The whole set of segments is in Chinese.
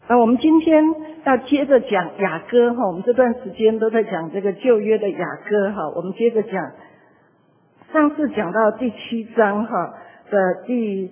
我们今天要接着讲雅歌哈，我们这段时间都在讲这个旧约的雅歌哈，我们接着讲，上次讲到第7章哈的第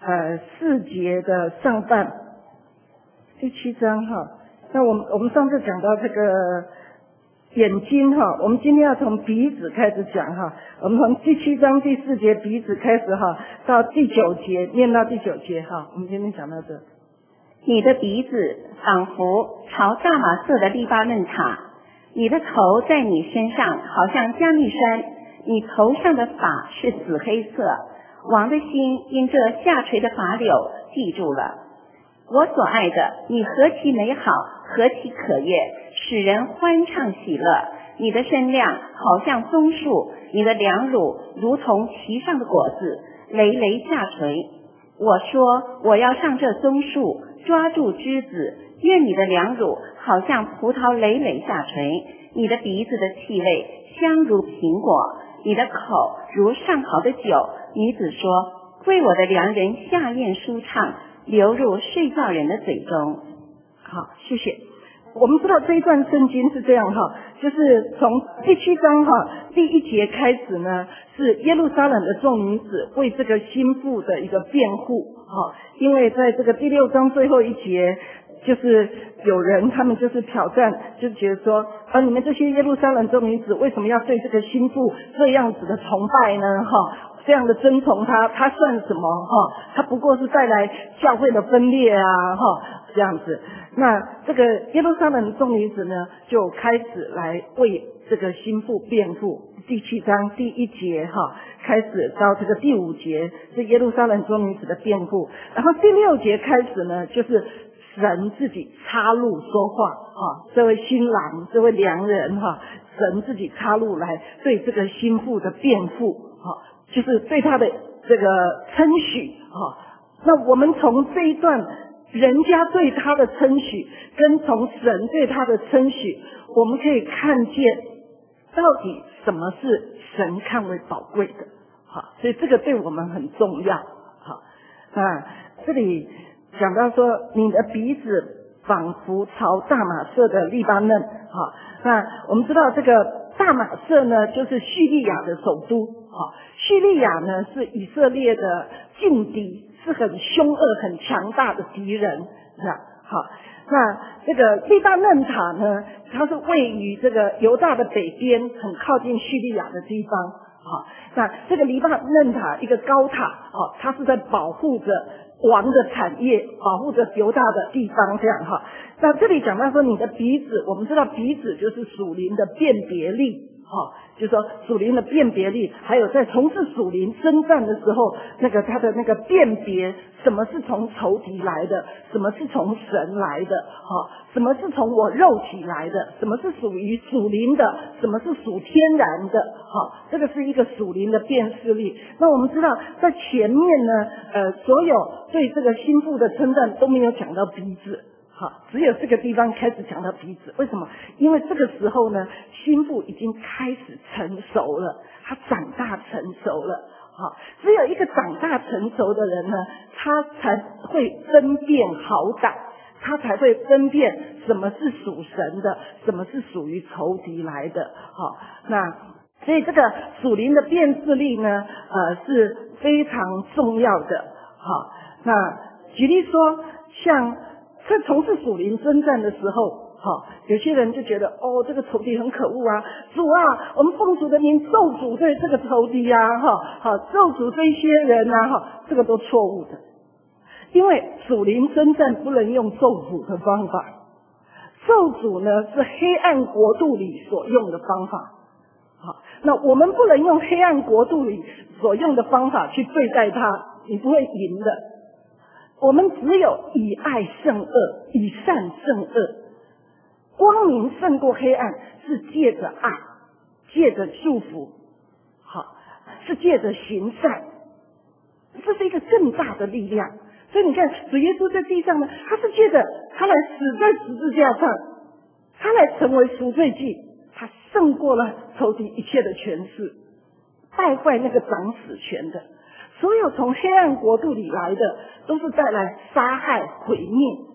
4节的上半，第7章哈，那我们上次讲到这个眼睛哈，我们今天要从鼻子开始讲哈，我们从第7章第4节鼻子开始哈，到第9节念到第9节哈，我们今天讲到这。 你的鼻子仿佛朝大马色的黎巴嫩塔，你的头在你身上好像加密山，你头上的发是紫黑色，王的心因这下垂的发柳记住了。我所爱的，你何其美好，何其可悦，使人欢畅喜乐。你的身量好像棕树，你的两乳如同其上的果子，累累下垂。我说我要上这棕树，抓住枝子，愿你的两乳好像葡萄累累下垂，你的鼻子的气味香如苹果，你的口如上好的酒。女子说，为我的良人下咽舒畅，流入睡觉人的嘴中。 好，谢谢。我们知道这一段圣经是这样哈，就是从第7章哈第1节开始呢，是耶路撒冷的众女子为这个心腹的一个辩护哈，因为在这个第6章最后一节，就是有人他们就是挑战，就觉得说你们这些耶路撒冷众女子为什么要对这个心腹这样子的崇拜呢哈？这样的尊崇他算什么哈？他不过是带来教会的分裂啊哈，这样子。那这个耶路撒冷众女子呢，就开始来为这个心腹辩护。第7章第1节哈，开始到这个第5节是耶路撒冷众女子的辩护，然后第6节开始呢，就是神自己插入说话哈，这位新郎，这位良人哈，神自己插入来对这个心腹的辩护哈，就是对他的这个称许哈。那我们从这一段人家对他的称许，跟从神对他的称许，我们可以看见到底什么是神看为宝贵的。好，所以这个对我们很重要。好，那这里讲到说，你的鼻子仿佛朝大马色的黎巴嫩。好，那我们知道这个大马色呢，就是叙利亚的首都。好，叙利亚呢是以色列的劲敌，是很凶恶很强大的敌人。这样好，那这个黎巴嫩塔呢，它是位于这个犹大的北边，很靠近叙利亚的地方。好，那这个黎巴嫩塔一个高塔，好，它是在保护着王的产业，保护着犹大的地方，这样哈。那这里讲到说你的鼻子，我们知道鼻子就是属灵的辨别力。就是说属灵的辨别力，还有在从事属灵征战的时候，他的那个辨别，什么是从仇敌来的，什么是从神来的，什么是从我肉体来的，什么是属于属灵的，什么是属天然的，这个是一个属灵的辨识力。那我们知道在前面呢，所有对这个心腹的称赞都没有讲到鼻子。好，只有这个地方开始讲到鼻子，为什么？因为这个时候呢，心腹已经开始成熟了，他长大成熟了。好，只有一个长大成熟的人呢，他才会分辨好歹，他才会分辨什么是属神的，什么是属于仇敌来的。好，那所以这个属灵的辨识力呢，是非常重要的。好，那举例说，像在从事属灵征战的时候，有些人就觉得这个仇敌很可恶啊，主啊，我们奉主的名咒诅对这个仇敌啊，咒诅这些人啊，这个都错误的。因为属灵征战不能用咒诅的方法，咒诅呢是黑暗国度里所用的方法。好，那我们不能用黑暗国度里所用的方法去对待他，你不会赢的。我们只有以爱胜恶，以善胜恶，光明胜过黑暗，是借着爱，借着祝福，好，是借着行善，这是一个更大的力量。所以你看，主耶稣在地上呢，他是借着他来死在十字架上，他来成为赎罪祭，他胜过了仇敌一切的权势，败坏那个掌死权的。所有从黑暗国度里来的，都是带来杀害毁灭。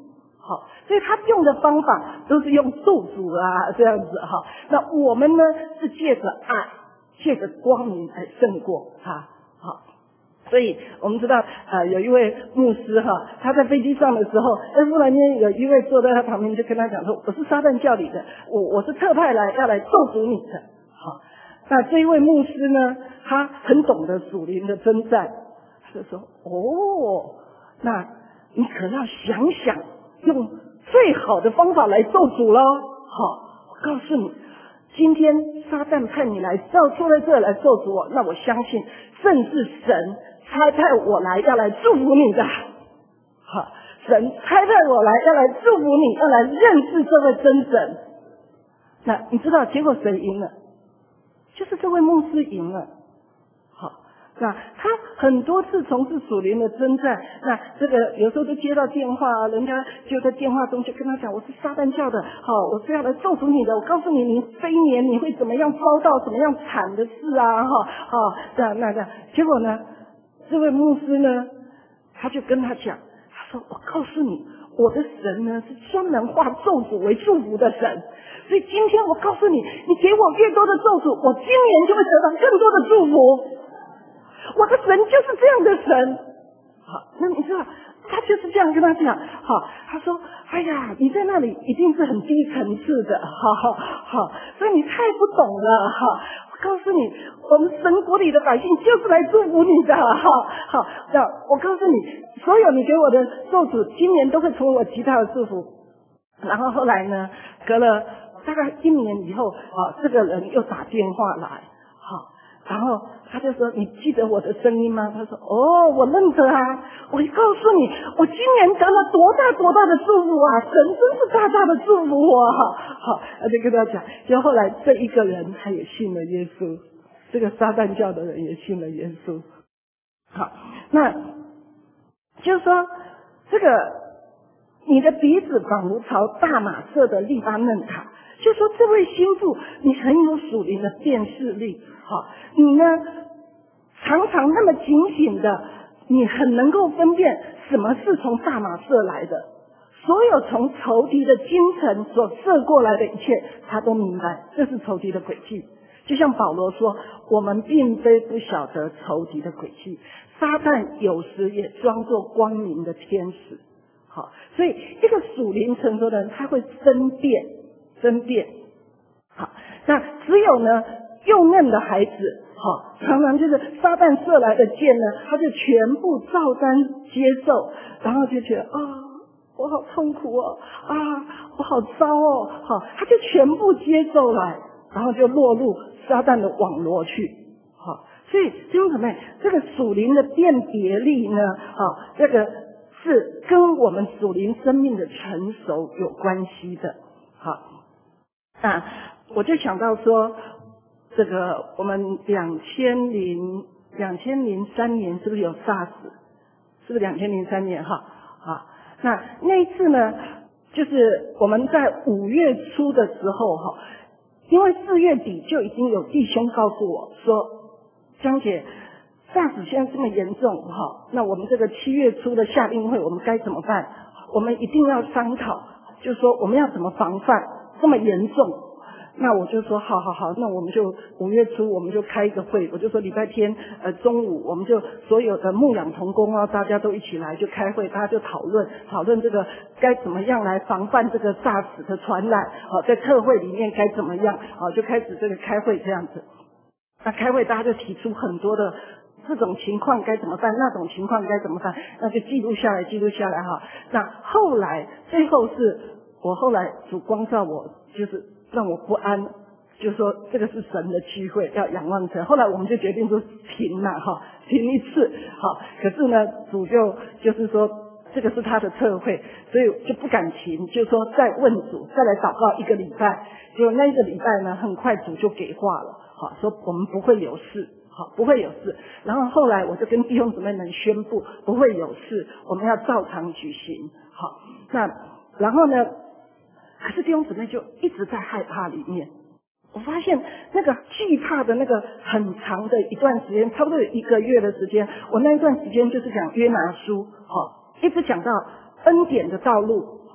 好，所以他用的方法都是用咒诅啊这样子哈。那我们呢是借着爱，借着光明来胜过他。好，所以我们知道有一位牧师哈，他在飞机上的时候，忽然间有一位坐在他旁边就跟他讲说，我是撒旦教里的，我是特派要来咒诅你的。好，那这一位牧师呢，他很懂得属灵的征战，他就说那你可要想想用最好的方法来咒诅咯。好，我告诉你，今天撒旦派你来坐在这来咒诅我，那我相信甚至神差派我来要来祝福你的。好，神差派我来要来祝福你，要来认识这位真神。那你知道结果谁赢了？就是这位牧师赢了。好，那他很多次从事属灵的征战，那这个有时候都接到电话，人家就在电话中就跟他讲，我是撒旦教的，好，我是要来咒诅你的，我告诉你，你飞年你会怎么样遭到怎么样惨的事啊，这样那个，结果呢，这位牧师呢，他就跟他讲，他说，我告诉你，我的神呢是专门化咒诅为祝福的神，所以今天我告诉你，你给我越多的咒诅，我今年就会得到更多的祝福。我的神就是这样的神。好，那你知道他就是这样跟他讲。好，他说，哎呀，你在那里一定是很低层次的，好，所以你太不懂了。我告诉你，我们神国里的百姓就是来祝福你的。好，那我告诉你，所有你给我的咒诅，今年都会从我极大的祝福。然后后来呢，隔了大概1年以后，这个人又打电话来，好，然后他就说，你记得我的声音吗？他说，我认得啊，我告诉你，我今年得了多大的祝福啊，神真是大大的祝福我。好，他就跟他讲，就后来这一个人他也信了耶稣，这个撒旦教的人也信了耶稣。好，那就是说这个你的鼻子仿如朝大马色的利巴嫩塔，就说这位心腹你很有属灵的辨识力。好，你呢常常那么警醒的，你很能够分辨什么是从大马色来的，所有从仇敌的精神所射过来的一切，他都明白这是仇敌的诡计。就像保罗说，我们并非不晓得仇敌的诡计，撒旦有时也装作光明的天使。好，所以这个属灵成熟的人，他会分辨。好，那只有呢幼嫩的孩子，好，常常就是撒旦射来的箭呢，他就全部照单接受，然后就觉得我好痛苦哦，我好糟哦，好，他就全部接受来，然后就落入撒旦的网罗去。好，所以弟兄姊妹，这个属灵的辨别力呢，这个是跟我们属灵生命的成熟有关系的。好，那我就想到说，这个我们2003年是不是有 SARS？ 是不是2003年？好，那一次呢，就是我们在5月初的时候因为4月底就已经有弟兄告诉我说，江姐，SARS 现在这么严重那我们这个7月初的夏令会我们该怎么办？我们一定要商讨，就是说我们要怎么防范这么严重。那我就说好，那我们就5月初我们就开一个会，我就说礼拜天中午我们就所有的牧养同工大家都一起来就开会，大家就讨论这个该怎么样来防范这个 SARS 的传染，在特会里面该怎么样，就开始这个开会这样子。那开会大家就提出很多的这种情况该怎么办，那种情况该怎么办，那就记录下来那后来最后是我后来主光照我，就是让我不安，就说这个是神的机会，要仰望神。后来我们就决定说停一次。好，可是呢主就是说这个是他的特会，所以就不敢停，就说再问主，再来祷告1个礼拜。结果那1个礼拜呢，很快主就给话了，说我们不会有事，不会有事。然后后来我就跟弟兄姊妹们宣布不会有事，我们要照常举行。好，那然后呢，可是弟兄姊妹就一直在害怕里面。我发现那个惧怕的那个很长的一段时间，差不多有1个月的时间，我那一段时间就是讲约拿书，一直讲到恩典的道路，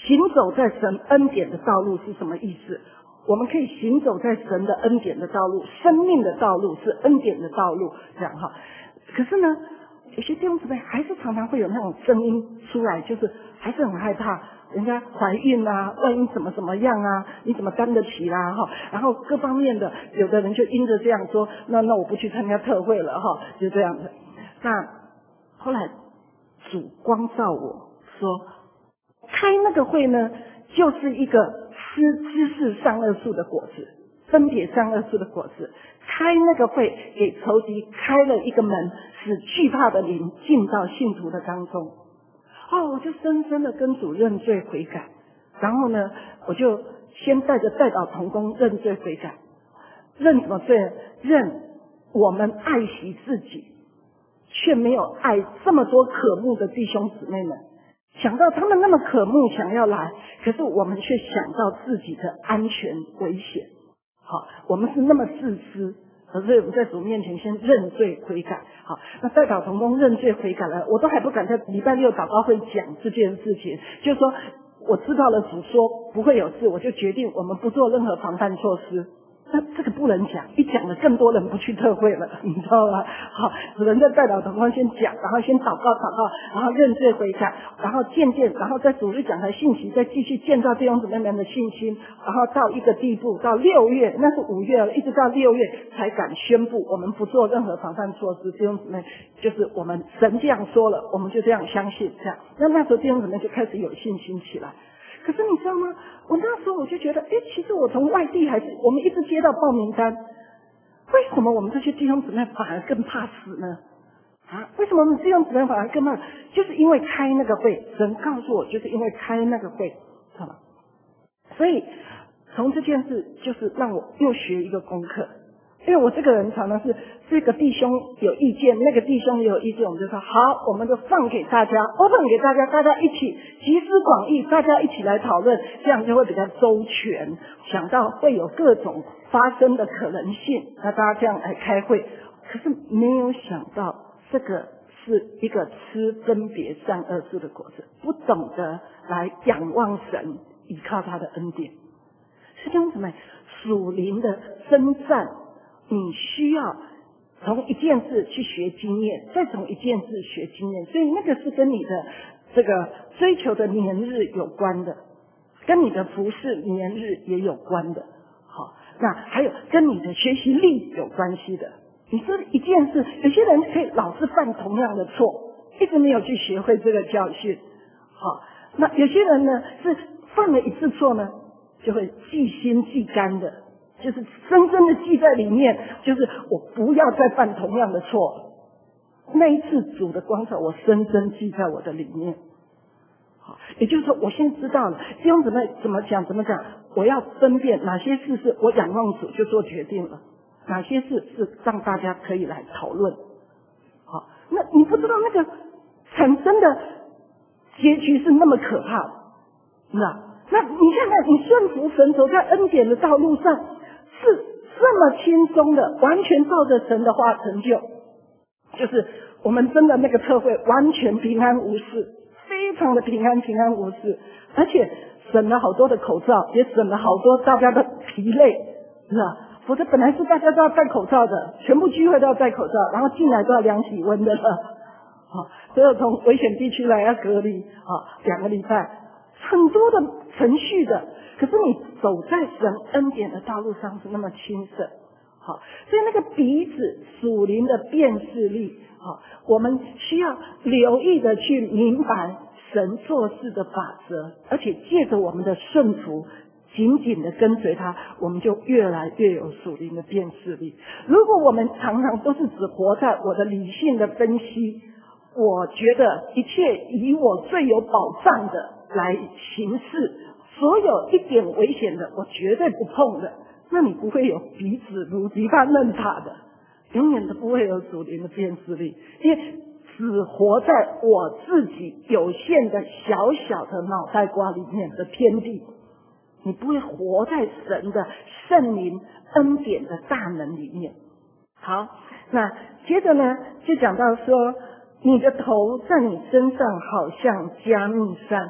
行走在神恩典的道路是什么意思？我们可以行走在神的恩典的道路，生命的道路是恩典的道路，这样哈。可是呢，有些弟兄姊妹还是常常会有那种声音出来，就是还是很害怕人家怀孕啊，万一怎么怎么样啊，你怎么担得起啦哈？然后各方面的，有的人就因着这样说，那我不去参加特会了哈，就这样的。那后来主光照我说，开那个会呢，就是一个吃知识善恶树的果子，分别善恶树的果子。开那个会给仇敌开了一个门，使惧怕的灵进到信徒的当中。我就深深的跟主认罪悔改，然后呢，我就先带着代祷同工认罪悔改。认什么罪？认我们爱惜自己，却没有爱这么多渴慕的弟兄姊妹们。想到他们那么渴慕想要来，可是我们却想到自己的安全危险。好，我们是那么自私，所以我们在主面前先认罪悔改。好，那代祷同工认罪悔改了，我都还不敢在礼拜六祷告会讲这件事情，就是说我知道了主说不会有事，我就决定我们不做任何防范措施。那这个不能讲，一讲了更多人不去特会了，你知道吗？好，只能在代祷同工先讲，然后先祷告，然后认罪悔改，然后渐渐，然后在主日讲台信息，再继续建造弟兄姊妹们的信心，然后到一个地步，到6月，那是5月了，一直到6月才敢宣布我们不做任何防范措施。弟兄姊妹，就是我们神这样说了，我们就这样相信，这样，那时候弟兄姊妹就开始有信心起来。可是你知道吗？我那时候我就觉得，其实我从外地还是我们一直接到报名单，为什么我们这些弟兄姊妹反而更怕死呢？为什么我们弟兄姊妹反而更怕？就是因为开那个会，神告诉我，就是因为开那个会，知道吗？所以从这件事，就是让我又学一个功课。因为我这个人常常是这个弟兄有意见，那个弟兄也有意见，我们就说好，我们就放给大家 ，open 给大家，大家一起集思广益，大家一起来讨论，这样就会比较周全。想到会有各种发生的可能性，那大家这样来开会。可是没有想到这个是一个吃分别善恶树的果子，不懂得来仰望神，依靠他的恩典。弟兄姊妹，属灵的征战，你需要从一件事去学经验，再从一件事学经验，所以那个是跟你的这个追求的年日有关的，跟你的服事年日也有关的。好，那还有跟你的学习力有关系的。你说一件事，有些人可以老是犯同样的错，一直没有去学会这个教训。好，那有些人呢是犯了一次错呢，就会记心记肝的，就是深深的记在里面，就是我不要再犯同样的错了。那一次主的光照，我深深记在我的里面。好，也就是说，我现在知道了弟兄姊妹怎么讲，我要分辨哪些事是我仰望主就做决定了，哪些事是让大家可以来讨论。好，那你不知道那个产生的结局是那么可怕的，是吧？那你看看，你顺服神走在恩典的道路上，是这么轻松的，完全照着神的话成就，就是我们真的那个特会完全平安无事，非常的平安无事，而且省了好多的口罩，也省了好多大家的疲累，是吧？否则本来是大家都要戴口罩的，全部聚会都要戴口罩，然后进来都要量体温的了。所有从危险地区来要隔离2个礼拜，很多的程序的。可是你走在神恩典的道路上是那么轻省。好，所以那个鼻子属灵的辨识力，我们需要留意的去明白神做事的法则，而且借着我们的顺服，紧紧的跟随他，我们就越来越有属灵的辨识力。如果我们常常都是只活在我的理性的分析，我觉得一切以我最有保障的来行事，所有一点危险的我绝对不碰的，那你不会有彼此如篱笆嫩塔的，永远都不会有属灵的辨识力，因为只活在我自己有限的小小的脑袋瓜里面的天地，你不会活在神的圣灵恩典的大能里面。好，那接着呢就讲到说，你的头在你身上好像加密山。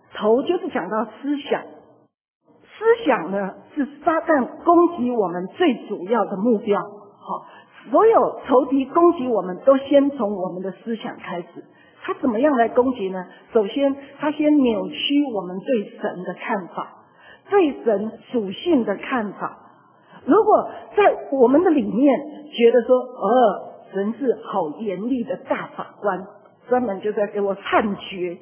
头就是讲到思想，思想呢是撒旦攻击我们最主要的目标。好，所有仇敌攻击我们都先从我们的思想开始。他怎么样来攻击呢？首先他先扭曲我们对神的看法，对神属性的看法。如果在我们的里面觉得说神是好严厉的大法官，专门就在给我判决，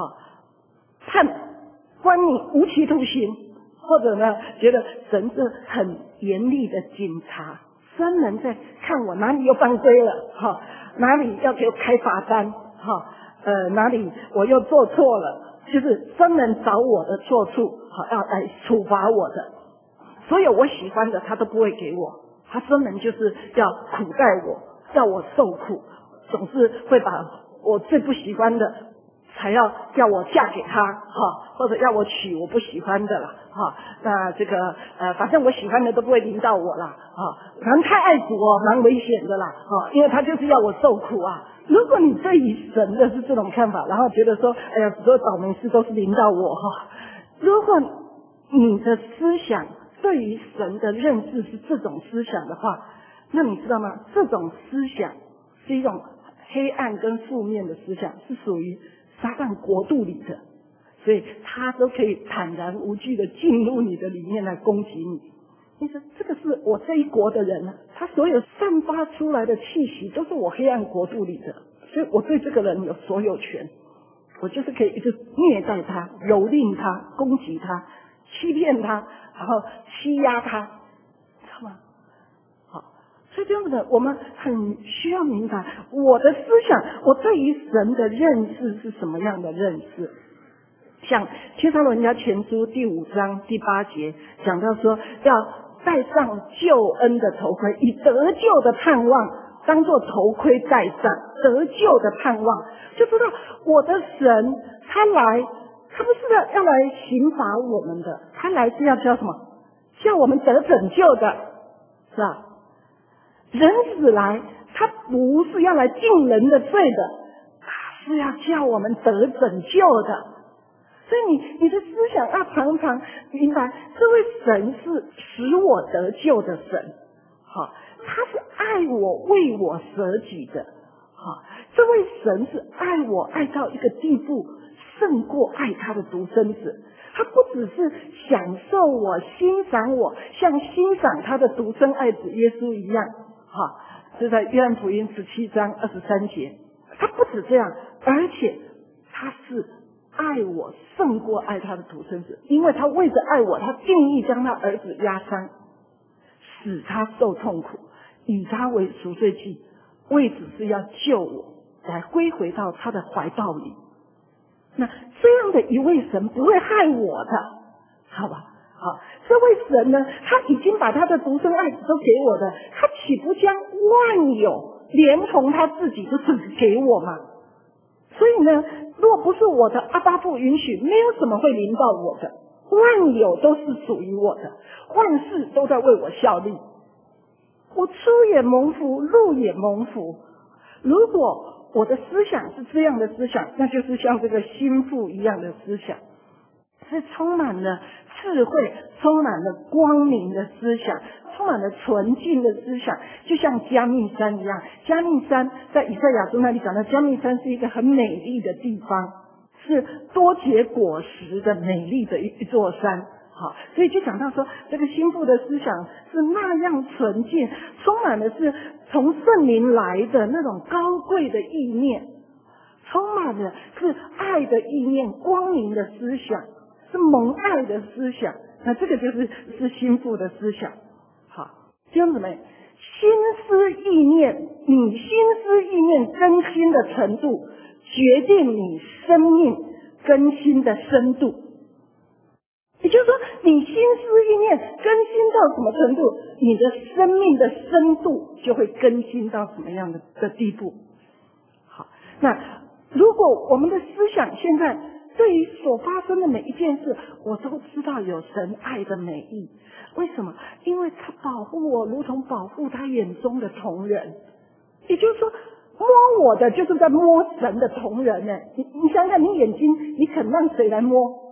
关你无期徒刑，或者呢觉得神是很严厉的警察，专门在看我哪里又犯规了，哪里要给我开罚单，哪里我又做错了，就是专门找我的错处，要来处罚我的。所有我喜欢的他都不会给我，他专门就是要苦待我，要我受苦，总是会把我最不喜欢的才要叫我嫁给他，或者要我娶我不喜欢的啦，那这个反正我喜欢的都不会临到我啦，反正太爱主蛮危险的啦，因为他就是要我受苦啊。如果你对于神的是这种看法，然后觉得说哎呀所有倒霉事都是临到我，如果你的思想对于神的认识是这种思想的话，那你知道吗？这种思想是一种黑暗跟负面的思想，是属于撒旦国度里的，所以他都可以坦然无惧的进入你的里面来攻击你。你说这个是我这一国的人，他所有散发出来的气息都是我黑暗国度里的，所以我对这个人有所有权，我就是可以一直虐待他、蹂躏他、攻击他、欺骗他，然后欺压他，知道吗？好，所以这样子的，我们很需要明白我的思想，我对于神的认识是什么样的认识。像帖撒罗尼迦前书第5章第8节讲到说，要戴上救恩的头盔，以得救的盼望当作头盔戴上，得救的盼望，就知道我的神他来，他不是要来刑罚我们的，他来是要叫什么？叫我们得拯救的，是吧？人子来，他不是要来定人的罪的，他是要叫我们得拯救的。所以你的思想要常常明白，这位神是使我得救的神，他是爱我为我舍己的，这位神是爱我爱到一个地步，胜过爱他的独生子。他不只是享受我、欣赏我，像欣赏他的独生爱子耶稣一样，就在约翰福音17章23节，他不止这样，而且他是爱我胜过爱他的独生子，因为他为着爱我，他定义将他儿子压伤，使他受痛苦，以他为赎罪祭，为只是要救我，来归回到他的怀抱里。那这样的一位神不会害我的，好吧？好，这位神呢，他已经把他的独生爱子都给我的，他岂不将万有连同他自己都是给我吗？所以呢，若不是我的阿爸父允许，没有什么会临到我的，万有都是属于我的，万事都在为我效力，我出也蒙福，入也蒙福。如果我的思想是这样的思想，那就是像这个心腹一样的思想，是充满了智慧，充满了光明的思想，充满了纯净的思想，就像加密山一样。加密山在以赛亚书那里讲到，加密山是一个很美丽的地方，是多结果实的美丽的一座山。好，所以就讲到说，这个心腹的思想是那样纯净，充满的是从圣灵来的那种高贵的意念，充满的是爱的意念，光明的思想，是蒙爱的思想。那这个就是心腹的思想。好，弟兄姊妹，心思意念，你心思意念更新的程度，决定你生命更新的深度。也就是说，你心思意念更新到什么程度，你的生命的深度就会更新到什么样的地步。好，那如果我们的思想现在对于所发生的每一件事，我都知道有神爱的美意，为什么？因为他保护我，如同保护他眼中的瞳人。也就是说，摸我的就是在摸神的瞳人呢。你想想，你眼睛，你肯让谁来摸？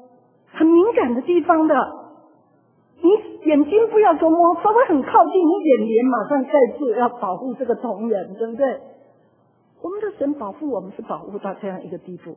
很敏感的地方的。你眼睛不要说摸，稍微很靠近，你眼帘马上盖住，要保护这个同人，对不对？我们的神保护我们是保护到这样一个地步。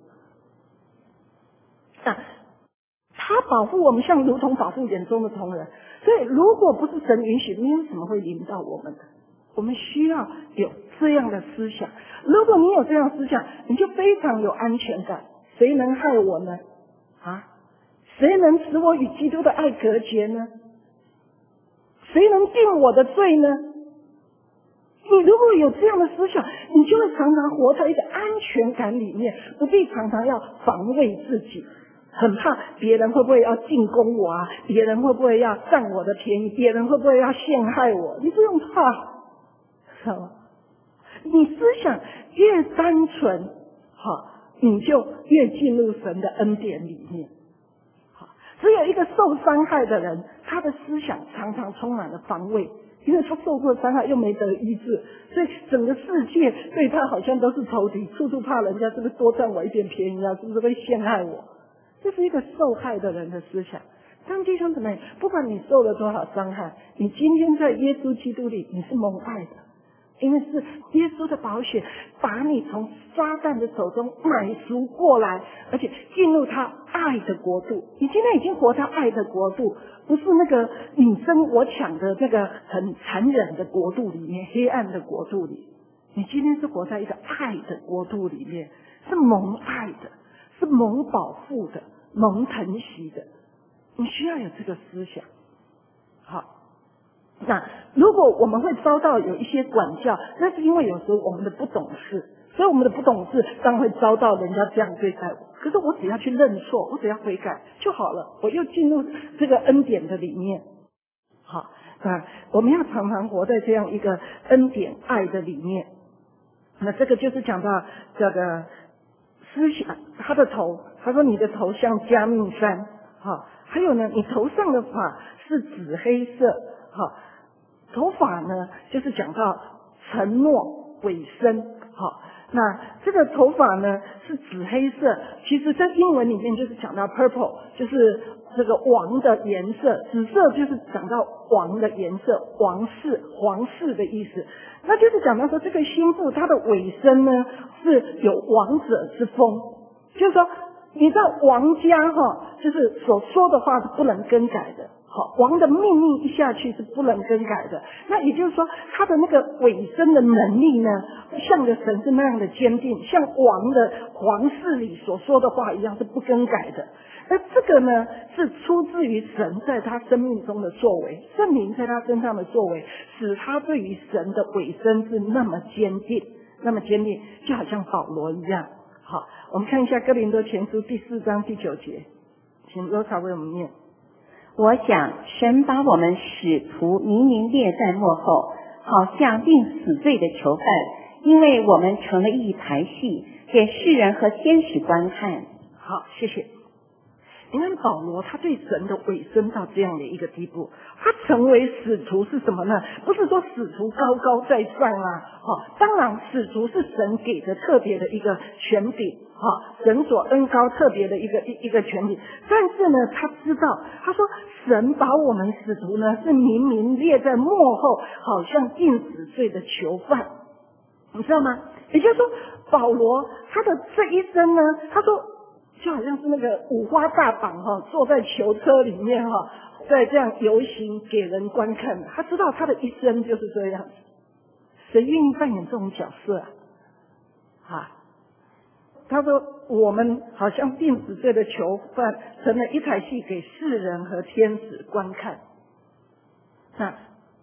他保护我们像如同保护眼中的同人，所以如果不是神允许，没有什么会临到我们的。我们需要有这样的思想，如果你有这样的思想，你就非常有安全感。谁能害我呢？谁能使我与基督的爱隔绝呢？谁能定我的罪呢？你如果有这样的思想，你就会常常活在一个安全感里面，不必常常要防卫自己，很怕别人会不会要进攻我啊，别人会不会要占我的便宜，别人会不会要陷害我，你不用怕，知道吗？你思想越单纯，你就越进入神的恩典里面。只有一个受伤害的人，他的思想常常充满了防卫，因为他受过伤害又没得医治，所以整个世界对他好像都是仇敌，处处怕人家是不是多占我一点便宜啊，是不是会陷害我。这是一个受害的人的思想。但弟兄姊妹，不管你受了多少伤害，你今天在耶稣基督里你是蒙爱的，因为是耶稣的宝血把你从撒旦的手中买赎过来，而且进入他爱的国度。你今天已经活在爱的国度，不是那个你争我抢的那个很残忍的国度里面，黑暗的国度里。你今天是活在一个爱的国度里面，是蒙爱的，是蒙保护的，蒙疼惜的。你需要有这个思想。好，那如果我们会遭到有一些管教，那是因为有时候我们的不懂事，所以我们的不懂事当然会遭到人家这样对待我。可是我只要去认错，我只要悔改就好了，我又进入这个恩典的里面。好，那我们要常常活在这样一个恩典爱的里面。那这个就是讲到这个思想，他的头，他说你的头像加密山，还有呢，你头上的发是紫黑色，头发呢就是讲到承诺尾声，那这个头发呢是紫黑色，其实在英文里面就是讲到 purple， 就是这个王的颜色，紫色就是讲到王的颜色，皇室的意思。那就是讲到说这个心腹他的尾声呢是有王者之风，就是说你知道王家就是所说的话是不能更改的，王的命令一下去是不能更改的。那也就是说他的那个尾声的能力呢，像个神是那样的坚定，像王的皇室里所说的话一样是不更改的。那这个呢是出自于神在他生命中的作为，圣灵在他身上的作为，使他对于神的尾声是那么坚定，就好像保罗一样。好，我们看一下哥林多前书第4章第9节，请罗查为我们念。 我想神把我们使徒明明列在幕后，好像定死罪的囚犯，因为我们成了一台戏，给世人和天使观看。 好，谢谢。你看保罗他对神的委身到这样的一个地步，他成为使徒是什么呢？不是说使徒高高在上啊，当然使徒是神给的特别的一个权柄，神所恩高特别的一个权柄。但是呢，他知道，他说神把我们使徒呢是明明列在幕后，好像定死罪的囚犯，你知道吗？也就是说，保罗他的这一生呢，他说就好像是那个五花大绑坐在囚车里面在这样游行给人观看。他知道他的一生就是这样，谁愿意扮演这种角色啊？他说我们好像定死罪的囚犯，成了一台戏给世人和天使观看。那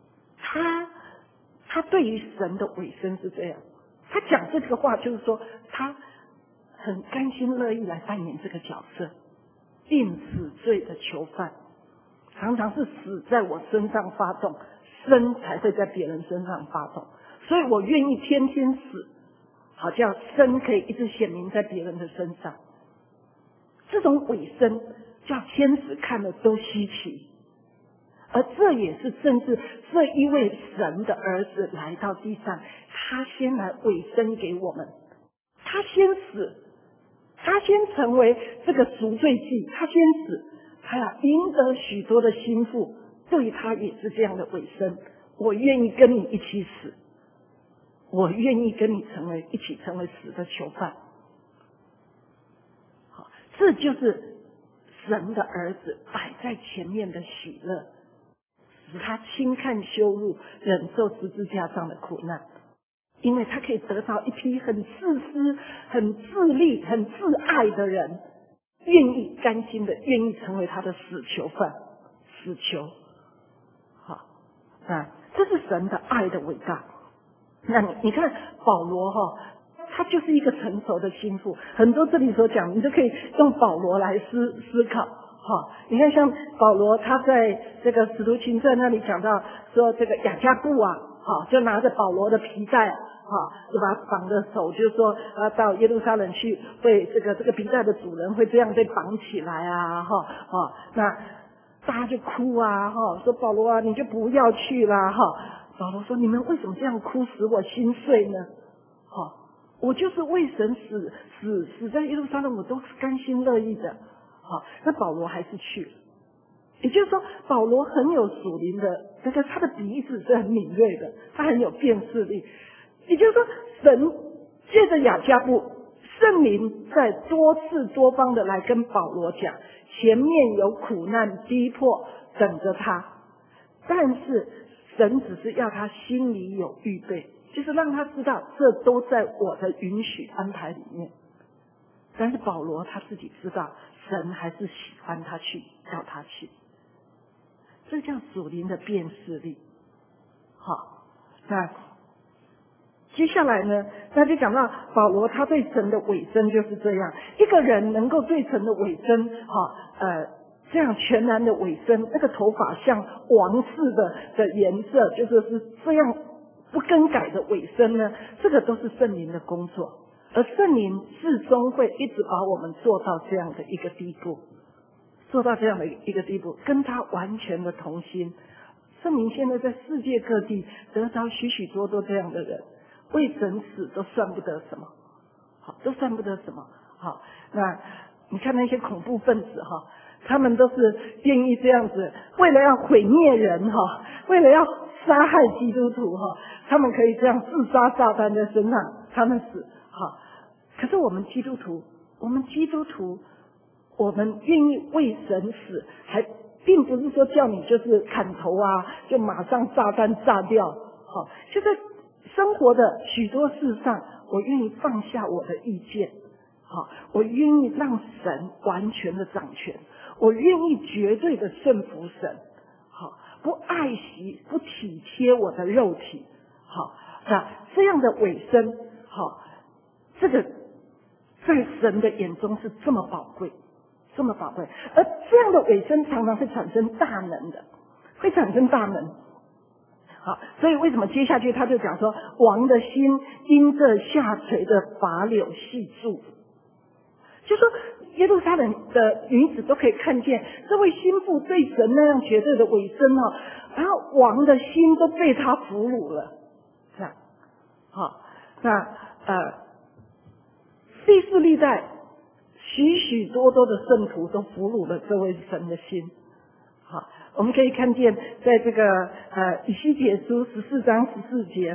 他对于神的委身是这样，他讲这个话就是说他很甘心乐意来扮演这个角色，定死罪的囚犯，常常是死在我身上发动，生才会在别人身上发动，所以我愿意天天死，好叫生可以一直显明在别人的身上。这种委身叫天使看了都稀奇，而这也是正是这一位神的儿子来到地上，他先来委身给我们，他先死，他先成为这个赎罪祭，他先死， 赢得许多的心腹，对他也是这样的尾声。我愿意跟你一起死，我愿意跟你一起成为死的囚犯。好，这就是神的儿子摆在前面的喜乐，使他轻看羞辱，忍受十字架上的苦难，因为他可以得到一批很自私、很自利、很自爱的人，愿意甘心的愿意成为他的死囚犯、死囚。好，这是神的爱的伟大。那你看保罗他就是一个成熟的心腹，很多这里所讲，你就可以用保罗来思考。你看像保罗他在这个使徒行传那里讲到说，这个雅加布就拿着保罗的皮带就把他绑着手，就是说到耶路撒冷去，会这个皮带的主人会这样被绑起来那大家就哭说保罗啊，你就不要去啦保罗说，你们为什么这样哭，使我心碎呢？我就是为神死在耶路撒冷，我都是甘心乐意的。那保罗还是去了，也就是说保罗很有属灵的他的鼻子是很敏锐的，他很有辨识力。也就是说神借着雅加布，圣灵在多次多方的来跟保罗讲，前面有苦难逼迫等着他，但是神只是要他心里有预备，就是让他知道这都在我的允许安排里面。但是保罗他自己知道神还是喜欢他去，要他去，这叫属灵的辨识力。好，那接下来呢，那就讲到保罗他对神的委身就是这样，一个人能够对神的委身这样全然的委身，那个头发像王室的颜色，就是这样不更改的委身呢，这个都是圣灵的工作，而圣灵至终会一直把我们做到这样的一个地步，跟他完全的同心。圣灵现在在世界各地得着许许多多这样的人，为神死都算不得什么，都算不得什么。那你看那些恐怖分子他们都是愿意这样子，为了要毁灭人为了要杀害基督徒他们可以这样自杀炸弹在身上，他们死可是我们基督徒，我们愿意为神死，还并不是说叫你就是砍头就马上炸弹炸掉就在生活的许多事上，我愿意放下我的意见我愿意让神完全的掌权，我愿意绝对的顺服神不爱惜不体贴我的肉体那这样的委身这个在神的眼中是这么宝贵，而这样的委身常常会产生大能的，所以为什么接下去他就讲说，王的心因这下垂的法柳系住，就说耶路撒冷的女子都可以看见这位心腹对神那样绝对的委身然后王的心都被他俘虏了，这样那历世历代许许多多的圣徒都俘虏了这位神的心。我们可以看见在这个以西结书14章14节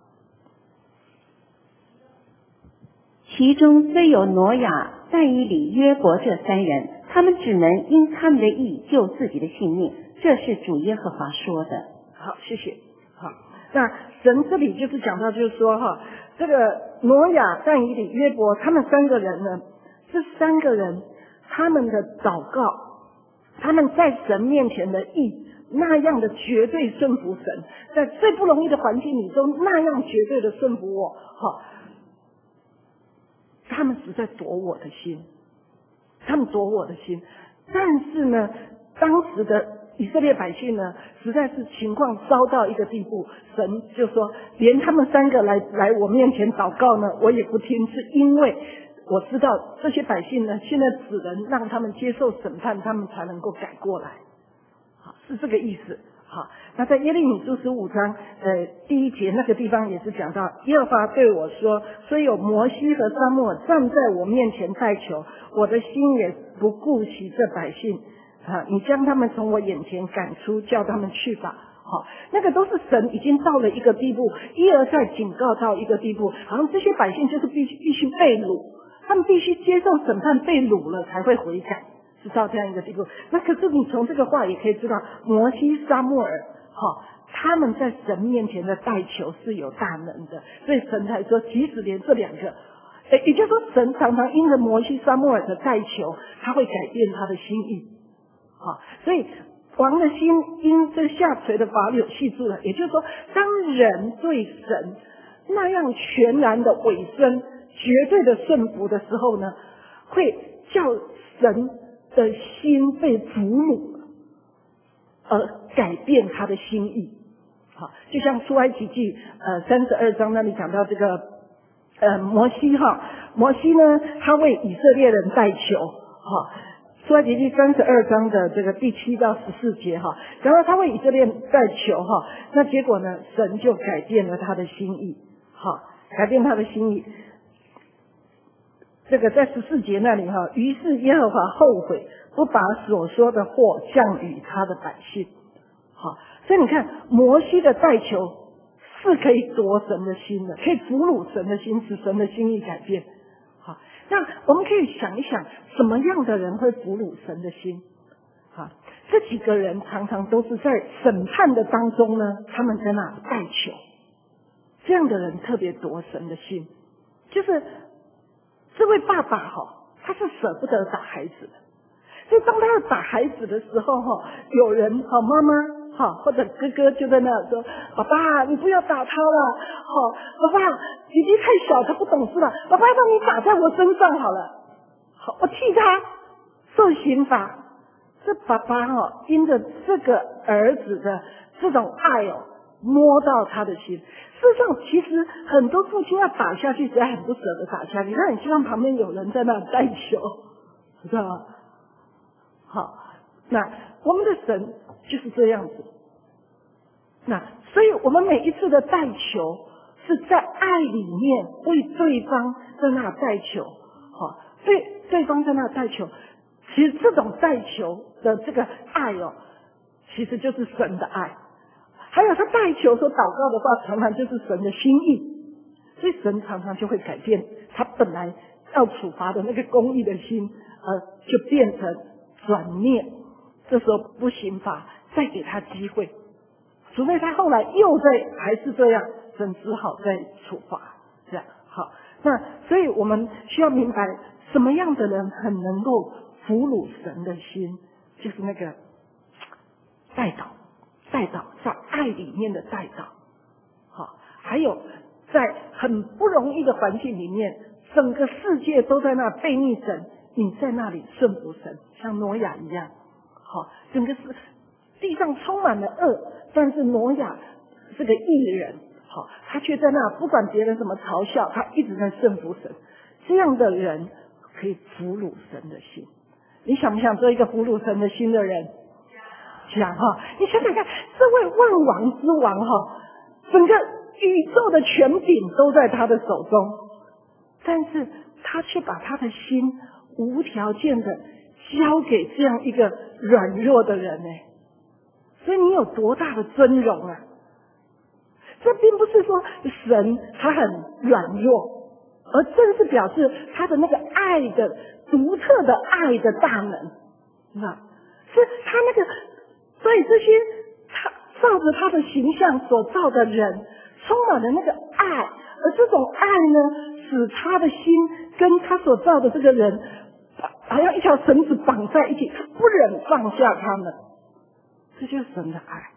其中虽有挪亚、但以理、约伯这三人，他们只能因他们的义救自己的性命，这是主耶和华说的。 好，谢谢。那神这里就是讲到，就是说这个挪亚、但以理、约伯他们三个人呢，这三个人他们的祷告，他们在神面前的义那样的绝对顺服神，在最不容易的环境里都那样绝对的顺服我他们实在夺我的心，但是呢当时的以色列百姓呢，实在是情况糟到一个地步，神就说连他们三个来我面前祷告呢，我也不听，是因为我知道这些百姓呢，现在只能让他们接受审判，他们才能够改过来，是这个意思。那在耶利米书15章第1节那个地方也是讲到，耶和华对我说，虽有摩西和撒母耳站在我面前代求，我的心也不顾惜这百姓， 你将他们从我眼前赶出，叫他们去吧。那个都是神已经到了一个地步，一而再警告到一个地步，好像这些百姓就是必须被掳，他们必须接受审判，被掳了才会悔改，是到这样一个地步。那可是你从这个话也可以知道，摩西、撒母耳，他们在神面前的代求是有大能的，所以神才说，即使连这两个，也就是说，神常常因着摩西、撒母耳的代求，他会改变他的心意。所以王的心因这下垂的法柳系住了，也就是说，当人对神那样全然的委身、绝对的顺服的时候呢，会叫神的心被俘虏，而改变他的心意。就像出埃及记32章那里讲到这个摩西摩西呢，他为以色列人代求出埃及记32章的这个第7到14节然后他为以色列代求那结果呢，神就改变了他的心意改变他的心意。这个在14节那里于是耶和华后悔，不把所说的祸降与他的百姓。所以你看，摩西的代求是可以夺神的心的，可以俘虏神的心，使神的心意改变。那我们可以想一想，什么样的人会俘虏神的心？这几个人常常都是在审判的当中呢，他们在那代求，这样的人特别夺神的心。就是这位爸爸他是舍不得打孩子的，所以当他要打孩子的时候有人妈妈或者哥哥就在那说，爸爸你不要打他了，爸爸弟弟太小他不懂事了，爸爸让你打在我身上好了，我替他受刑罚。这爸爸因着这个儿子的这种爱摸到他的心。事实上其实很多父亲要打下去实在很不舍得打下去，他很希望旁边有人在那代求，知道吗？那我们的神就是这样子。那所以我们每一次的代求是在爱里面为对方在那代求，对方在那代求。其实这种代求的这个爱其实就是神的爱。还有他代求所祷告的话，常常就是神的心意，所以神常常就会改变他本来要处罚的那个公义的心，就变成转念。这时候不刑罚，再给他机会，除非他后来又还是这样，神只好再处罚。这样好，那所以我们需要明白，什么样的人很能够俘虏神的心，就是那个代祷，在爱里面的代祷。还有在很不容易的环境里面，整个世界都在那背逆神，你在那里顺服神，像挪亚一样。整个地上充满了恶，但是挪亚是个义人，他却在那不管别人怎么嘲笑，他一直在顺服神。这样的人可以俘虏神的心。你想不想做一个俘虏神的心的人？想你想想看，这位万王之王整个宇宙的权柄都在他的手中，但是他却把他的心无条件的交给这样一个软弱的人所以你有多大的尊荣啊！这并不是说神他很软弱，而正是表示他的那个爱的独特的爱的大能，是他那个对这些他照着他的形象所造的人充满了那个爱，而这种爱呢，使他的心跟他所造的这个人好像一条绳子绑在一起，他不忍放下他们。这就是神的爱。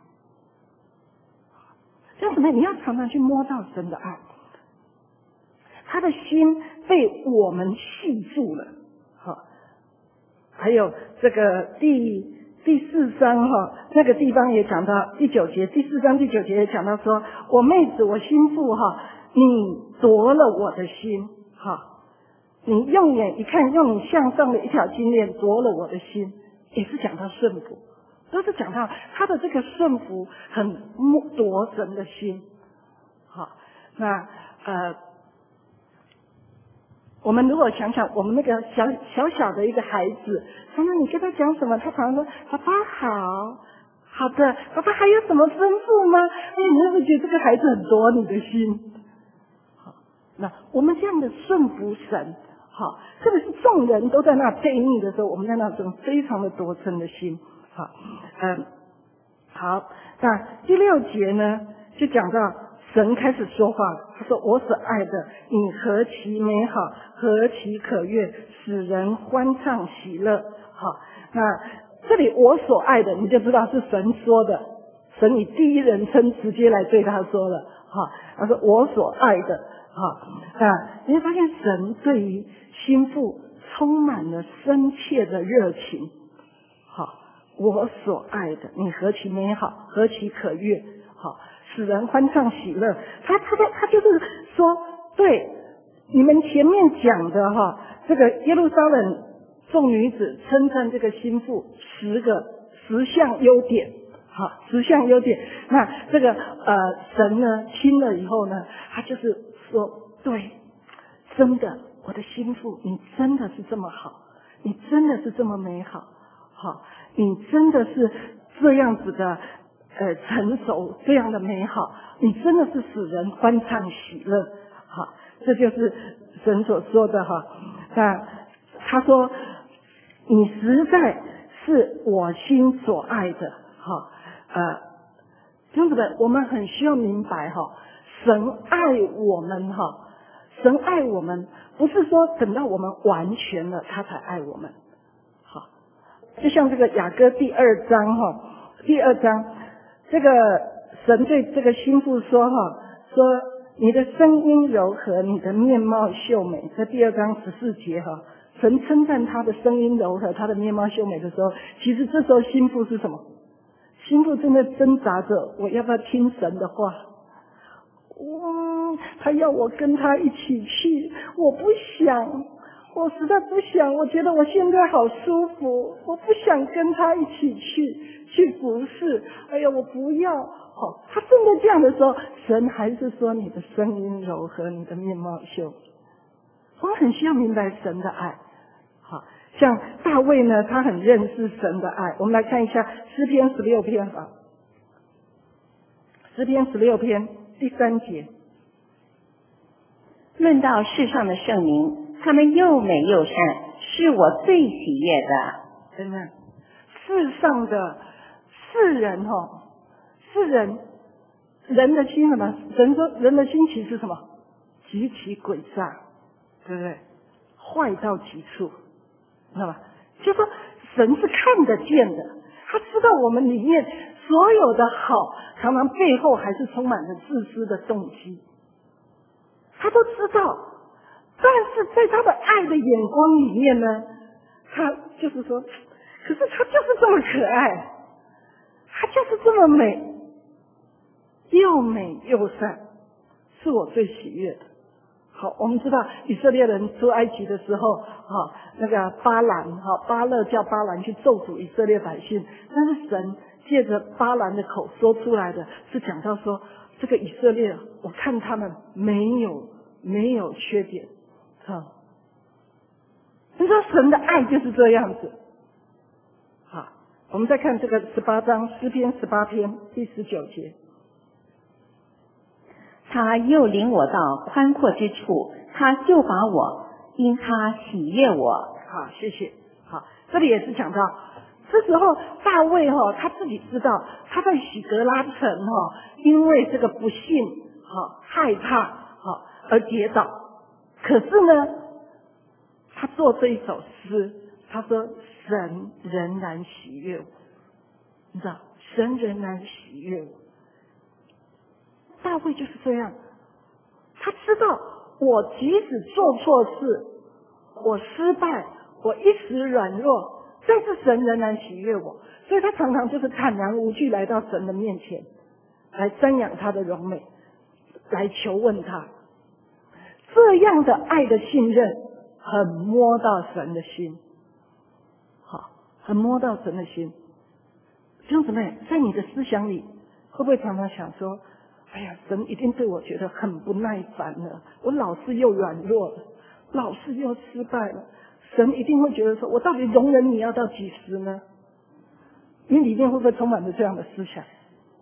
像什么？你要常常去摸到神的爱，他的心被我们系住了。还有这个第4章那个地方也讲到第9节，第4章第9节也讲到说，我妹子我心腹你夺了我的心你用眼一看，用你向上的一条金链夺了我的心，也是讲到顺服，都是讲到他的这个顺服很夺神的心。那我们如果想想我们那个小的一个孩子，常常你跟他讲什么，他常常说爸爸好的，爸爸还有什么吩咐吗？你会不会觉得这个孩子很夺你的心？好，那我们这样的顺服神，好，特别是众人都在那悖逆的时候，我们在那种非常的夺神的心。好，好，那第6节呢，就讲到神开始说话，他说：“我所爱的，你何其美好，何其可悦，使人欢畅喜乐。”好，那这里我所爱的，你就知道是神说的，神以第一人称直接来对他说了。好，他说我所爱的。好，那你会发现神对于心腹充满了深切的热情。好，我所爱的，你何其美好，何其可悦。好，使人欢畅喜乐。他就是说，对你们前面讲的这个耶路撒冷众女子称赞这个心腹10项优点。好，10项优点。那这个神呢听了以后呢，他就是说，对，真的，我的心腹，你真的是这么好，你真的是这么美好。好，你真的是这样子的成熟，这样的美好，你真的是使人欢畅喜乐。好，这就是神所说的哈。那他说，你实在是我心所爱的。好，弟兄姊妹，我们很需要明白神爱我们神爱我们，不是说等到我们完全了他才爱我们。好，就像这个雅歌第2章第2章，这个神对这个心腹说说你的声音柔和，你的面貌秀美。在第2章14节神称赞他的声音柔和，他的面貌秀美的时候，其实这时候心腹是什么？心腹正在挣扎着，我要不要听神的话？他要我跟他一起去，我不想，我实在不想，我觉得我现在好舒服，我不想跟他一起去服侍。哎呀，我不要。他正在这样的时候，神还是说你的声音柔和，你的面貌秀。我们很需要明白神的爱。好，像大卫呢，他很认识神的爱。我们来看一下诗篇16篇诗篇16篇第3节， 论到世上的圣名，他们又美又善，是我最喜悦的。 真的，世上的世人人的心什么？神说人的心其实什么？极其诡诈，对不对？坏到极处，知道吧？就说神是看得见的，他知道我们里面所有的好，常常背后还是充满着自私的动机，他都知道。但是在他的爱的眼光里面呢，他就是说，可是他就是这么可爱，他就是这么美，又美又善，是我最喜悦的。好，我们知道以色列人出埃及的时候，那个巴勒叫巴兰去咒诅以色列百姓，但是神借着巴兰的口说出来的是讲到说，这个以色列，我看他们没有缺点。你说神的爱就是这样子。好，我们再看这个18章诗篇18篇第19节。 他又领我到宽阔之处，他就把我，因他喜悦我。 好，谢谢。好，这里也是讲到，这时候大卫他自己知道他在喜格拉城因为这个不幸害怕而跌倒，可是呢，他做这一首诗，他说神仍然喜悦我，你知道，神仍然喜悦我。大卫就是这样，他知道我即使做错事，我失败，我一时软弱，但是神仍然喜悦我，所以他常常就是坦然无惧来到神的面前，来瞻仰他的荣美，来求问他。这样的爱的信任，很摸到神的心，好，很摸到神的心。弟兄姊妹，在你的思想里，会不会常常想说，哎呀，神一定对我觉得很不耐烦了，我老是又软弱了， 老是又失败了，神一定会觉得说，我到底容忍你要到几时呢？你里面会不会充满着这样的思想？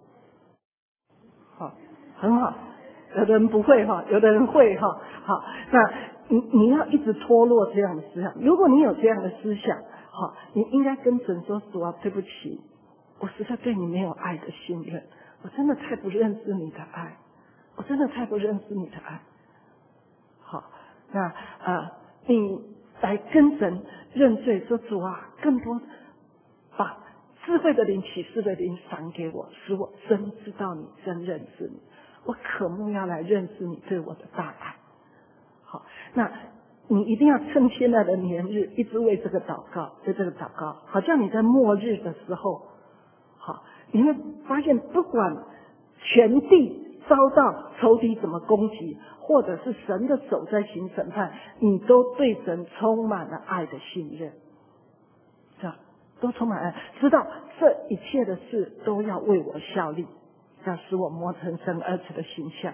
好，很好。有的人不会哈，有的人会哈。好，那你要一直脱落这样的思想。如果你有这样的思想，好，你应该跟神说，主啊，对不起，我实在对你没有爱的信任，我真的太不认识你的爱，我真的太不认识你的爱。好，那你来跟神认罪，说主啊，更多把智慧的灵、启示的灵赏给我，使我真知道你，真认识你。我渴慕要来认识你对我的大爱。好，那你一定要趁现在的年日，一直为这个祷告，为这个祷告，好像你在末日的时候，好，你会发现，不管全地遭到仇敌怎么攻击，或者是神的手在行审判，你都对神充满了爱的信任，这样都充满爱，知道这一切的事都要为我效力，要使我磨成神儿子的形象。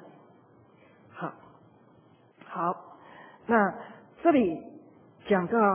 好，那这里讲到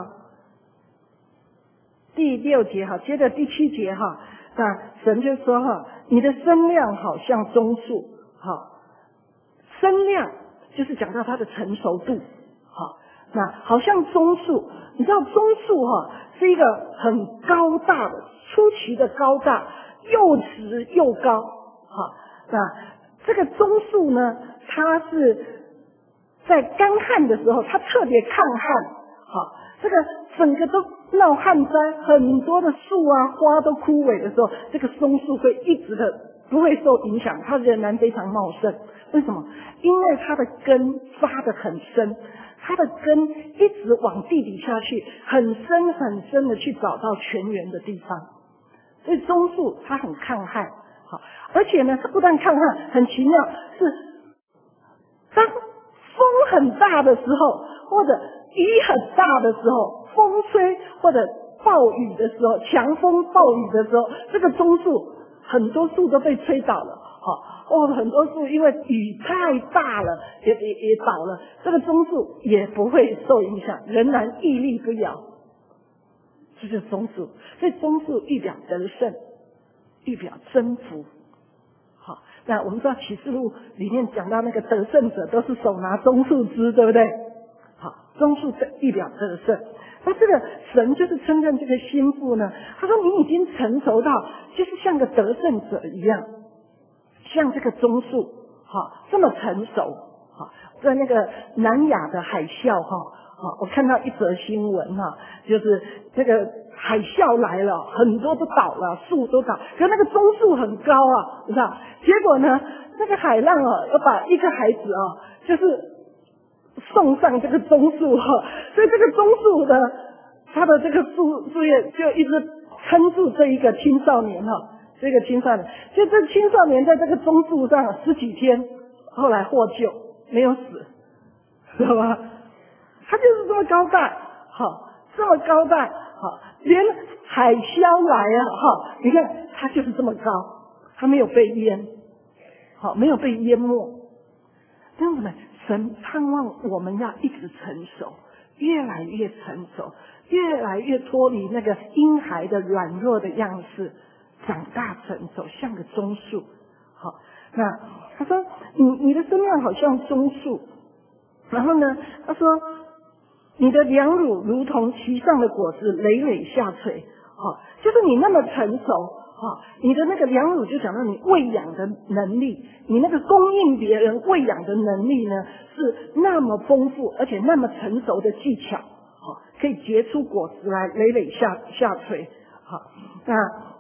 第6节哈，接着第7节哈，那神就说哈，你的身量好像棕树，好，身量就是讲到它的成熟度，好，那好像棕树，你知道棕树哈是一个很高大的，出奇的高大，又直又高，好，那这个棕树呢，它是在干旱的时候，它特别抗旱，好，这个整个都闹旱灾，很多的树啊花都枯萎的时候，这个松树会一直的不会受影响，它仍然非常茂盛。为什么？因为它的根扎得很深，它的根一直往地底下去，很深很深的去找到泉源的地方。所以棕树它很抗旱，好，而且呢，它不但抗旱，很奇妙，是当风很大的时候，或者雨很大的时候，风吹或者暴雨的时候，强风暴雨的时候，这个棕树很多树都被吹倒了，很多树因为雨太大了，也倒了，这个棕树也不会受影响，仍然屹立不摇。这就是棕树，所以棕树预表得胜，预表征服。好，那我们知道启示录里面讲到那个得胜者都是手拿棕树枝，对不对？好，棕树预表得胜。那这个神就是称赞这个心腹呢，他说你已经成熟到就是像个得胜者一样，像这个棕树，好，这么成熟。好，在那个南亚的海啸我看到一则新闻就是这个海啸来了，很多都倒了，树都倒，可那个棕树很高啊，你知道？结果呢，那个海浪要把一个孩子就是送上这个棕树所以这个棕树的它的这个树叶就一直撑住这一个青少年这个青少年，就这青少年在这个棕树上10几天，后来获救，没有死，知道吗？他就是这么高大，这么高大，连海啸来你看他就是这么高，他没有被淹，没有被淹没。弟兄姊妹，神盼望我们要一直成熟，越来越成熟，越来越脱离那个婴孩的软弱的样式，长大成熟，像个棕树。好，那他说你的身量好像棕树，然后呢，他说你的两乳如同其上的果子累累下垂，就是你那么成熟，你的那个两乳就讲到你喂养的能力，你那个供应别人喂养的能力呢，是那么丰富，而且那么成熟的技巧，可以结出果子来，累累下垂。好，那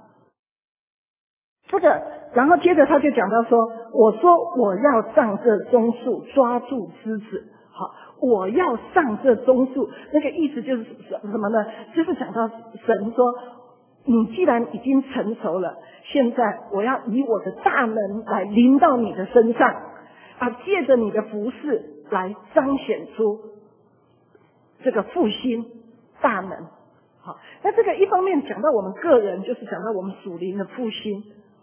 这个，然后接着他就讲到说，我说我要上这棕树，抓住枝子。好，我要上这棕树，那个意思就是什么呢？就是讲到神说，你既然已经成熟了，现在我要以我的大能来临到你的身上，借着你的服事来彰显出这个复兴大能。好，那这个一方面讲到我们个人，就是讲到我们属灵的复兴。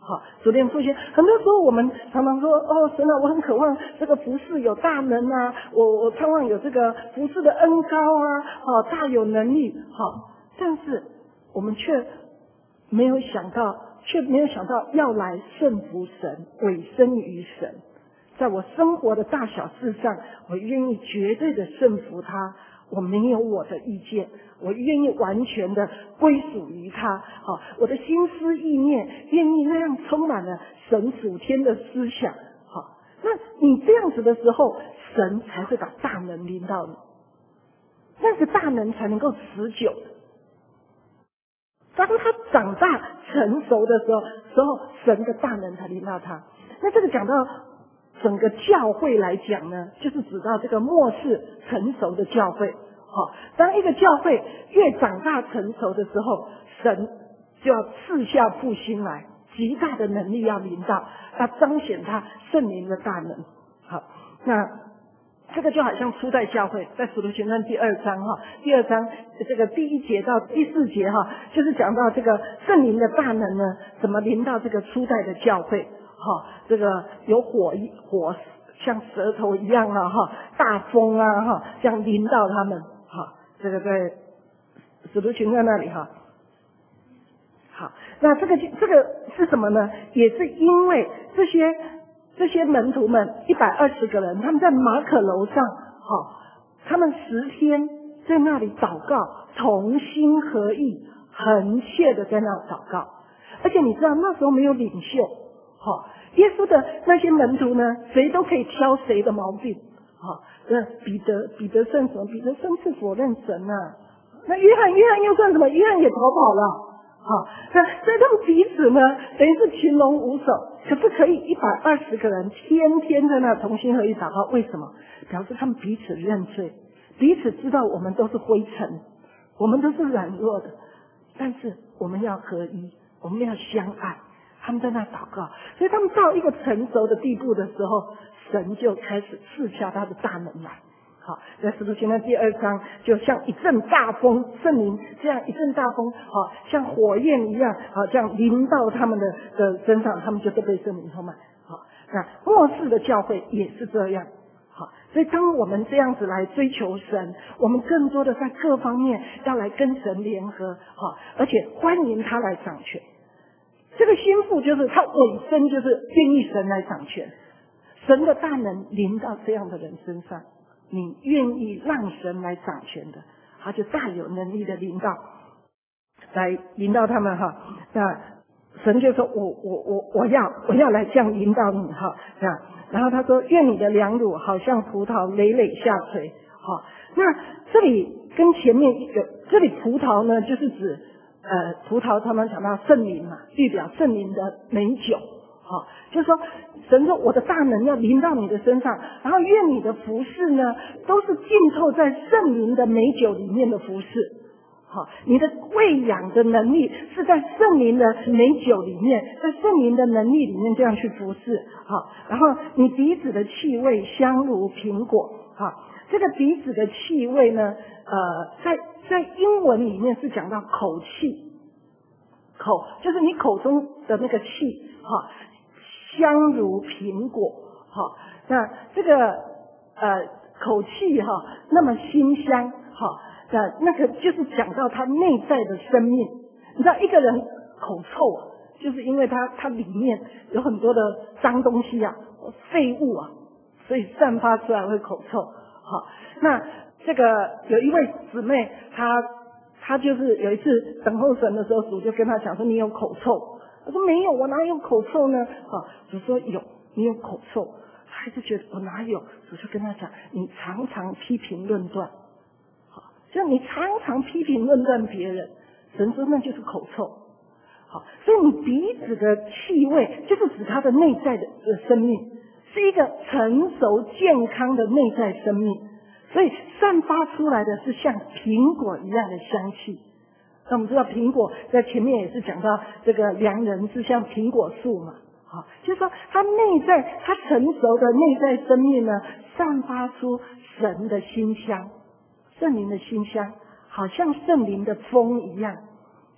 好，主练复兴。很多时候我们常常说，哦，神啊，我很渴望这个服事有大能啊，我盼望有这个服事的恩膏啊，大有能力，好，但是我们却没有想到要来顺服神，委身于神。在我生活的大小事上，我愿意绝对的顺服他，我没有我的意见，我愿意完全的归属于他。好，我的心思意念愿意那样充满了神属天的思想。好，那你这样子的时候，神才会把大能临到你，那个大能才能够持久的。当他长大成熟的时候，神的大能才临到他。那这个讲到整个教会来讲呢，就是指到这个末世成熟的教会。好，当一个教会越长大成熟的时候，神就要赐下复兴来，极大的能力要临到，要彰显他圣灵的大能。好，那这个就好像初代教会在使徒行传第2章第2章这个第1节到第4节就是讲到这个圣灵的大能呢，怎么临到这个初代的教会。这个有火像舌头一样大风这样临到他们。这个在使徒行传那里好，那这个是什么呢？也是因为这些门徒们120个人，他们在马可楼上他们10天在那里祷告，同心合意，恒切的在那祷告。而且你知道那时候没有领袖，耶稣的那些门徒呢，谁都可以挑谁的毛病。彼得算什么？彼得甚至否认神啊。那约翰又算什么？约翰也逃跑了。所以他们彼此呢，等于是群龙无首。可是可以120个人天天在那同心合意祷告，为什么？表示他们彼此认罪，彼此知道我们都是灰尘，我们都是软弱的，但是我们要合一，我们要相爱。他们在那祷告，所以他们到一个成熟的地步的时候，神就开始赐下他的大能来。好，在使徒行传第2章，就像一阵大风，圣灵这样一阵大风，像火焰一样，这样临到他们的身上，他们就都被圣灵充满。好，那末世的教会也是这样。好，所以当我们这样子来追求神，我们更多的在各方面要来跟神联合，而且欢迎他来掌权。这个心腹就是他委身，就是愿意神来掌权，神的大能临到这样的人身上，你愿意让神来掌权的，他就大有能力的临到他们那神就说我要来这样临到你这样，然后他说愿你的良乳好像葡萄累累下垂。那这里跟前面一个，这里葡萄呢就是指葡萄他们讲到圣灵嘛，预表圣灵的美酒。就是说神说我的大能要临到你的身上，然后愿你的服事呢都是浸透在圣灵的美酒里面的服事。你的喂养的能力是在圣灵的美酒里面，在圣灵的能力里面这样去服事。然后你鼻子的气味香如苹果。这个鼻子的气味呢在英文里面是讲到口气，口就是你口中的那个气，香如苹果。那这个口气那么馨香，那个就是讲到他内在的生命。你知道一个人口臭就是因为他里面有很多的脏东西废物所以散发出来会口臭。那这个有一位姊妹，她就是有一次等候神的时候，主就跟她讲说你有口臭。她说没有，我哪有口臭呢？主说有，你有口臭。她还是觉得我哪有？主就跟她讲，你常常批评论断，就你常常批评论断别人，神说那就是口臭。所以你鼻子的气味就是指他的内在的生命，是一个成熟健康的内在生命，所以散发出来的是像苹果一样的香气。那我们知道苹果在前面也是讲到这个良人是像苹果树嘛，就是说他成熟的内在生命呢，散发出神的馨香，圣灵的馨香，好像圣灵的风一样，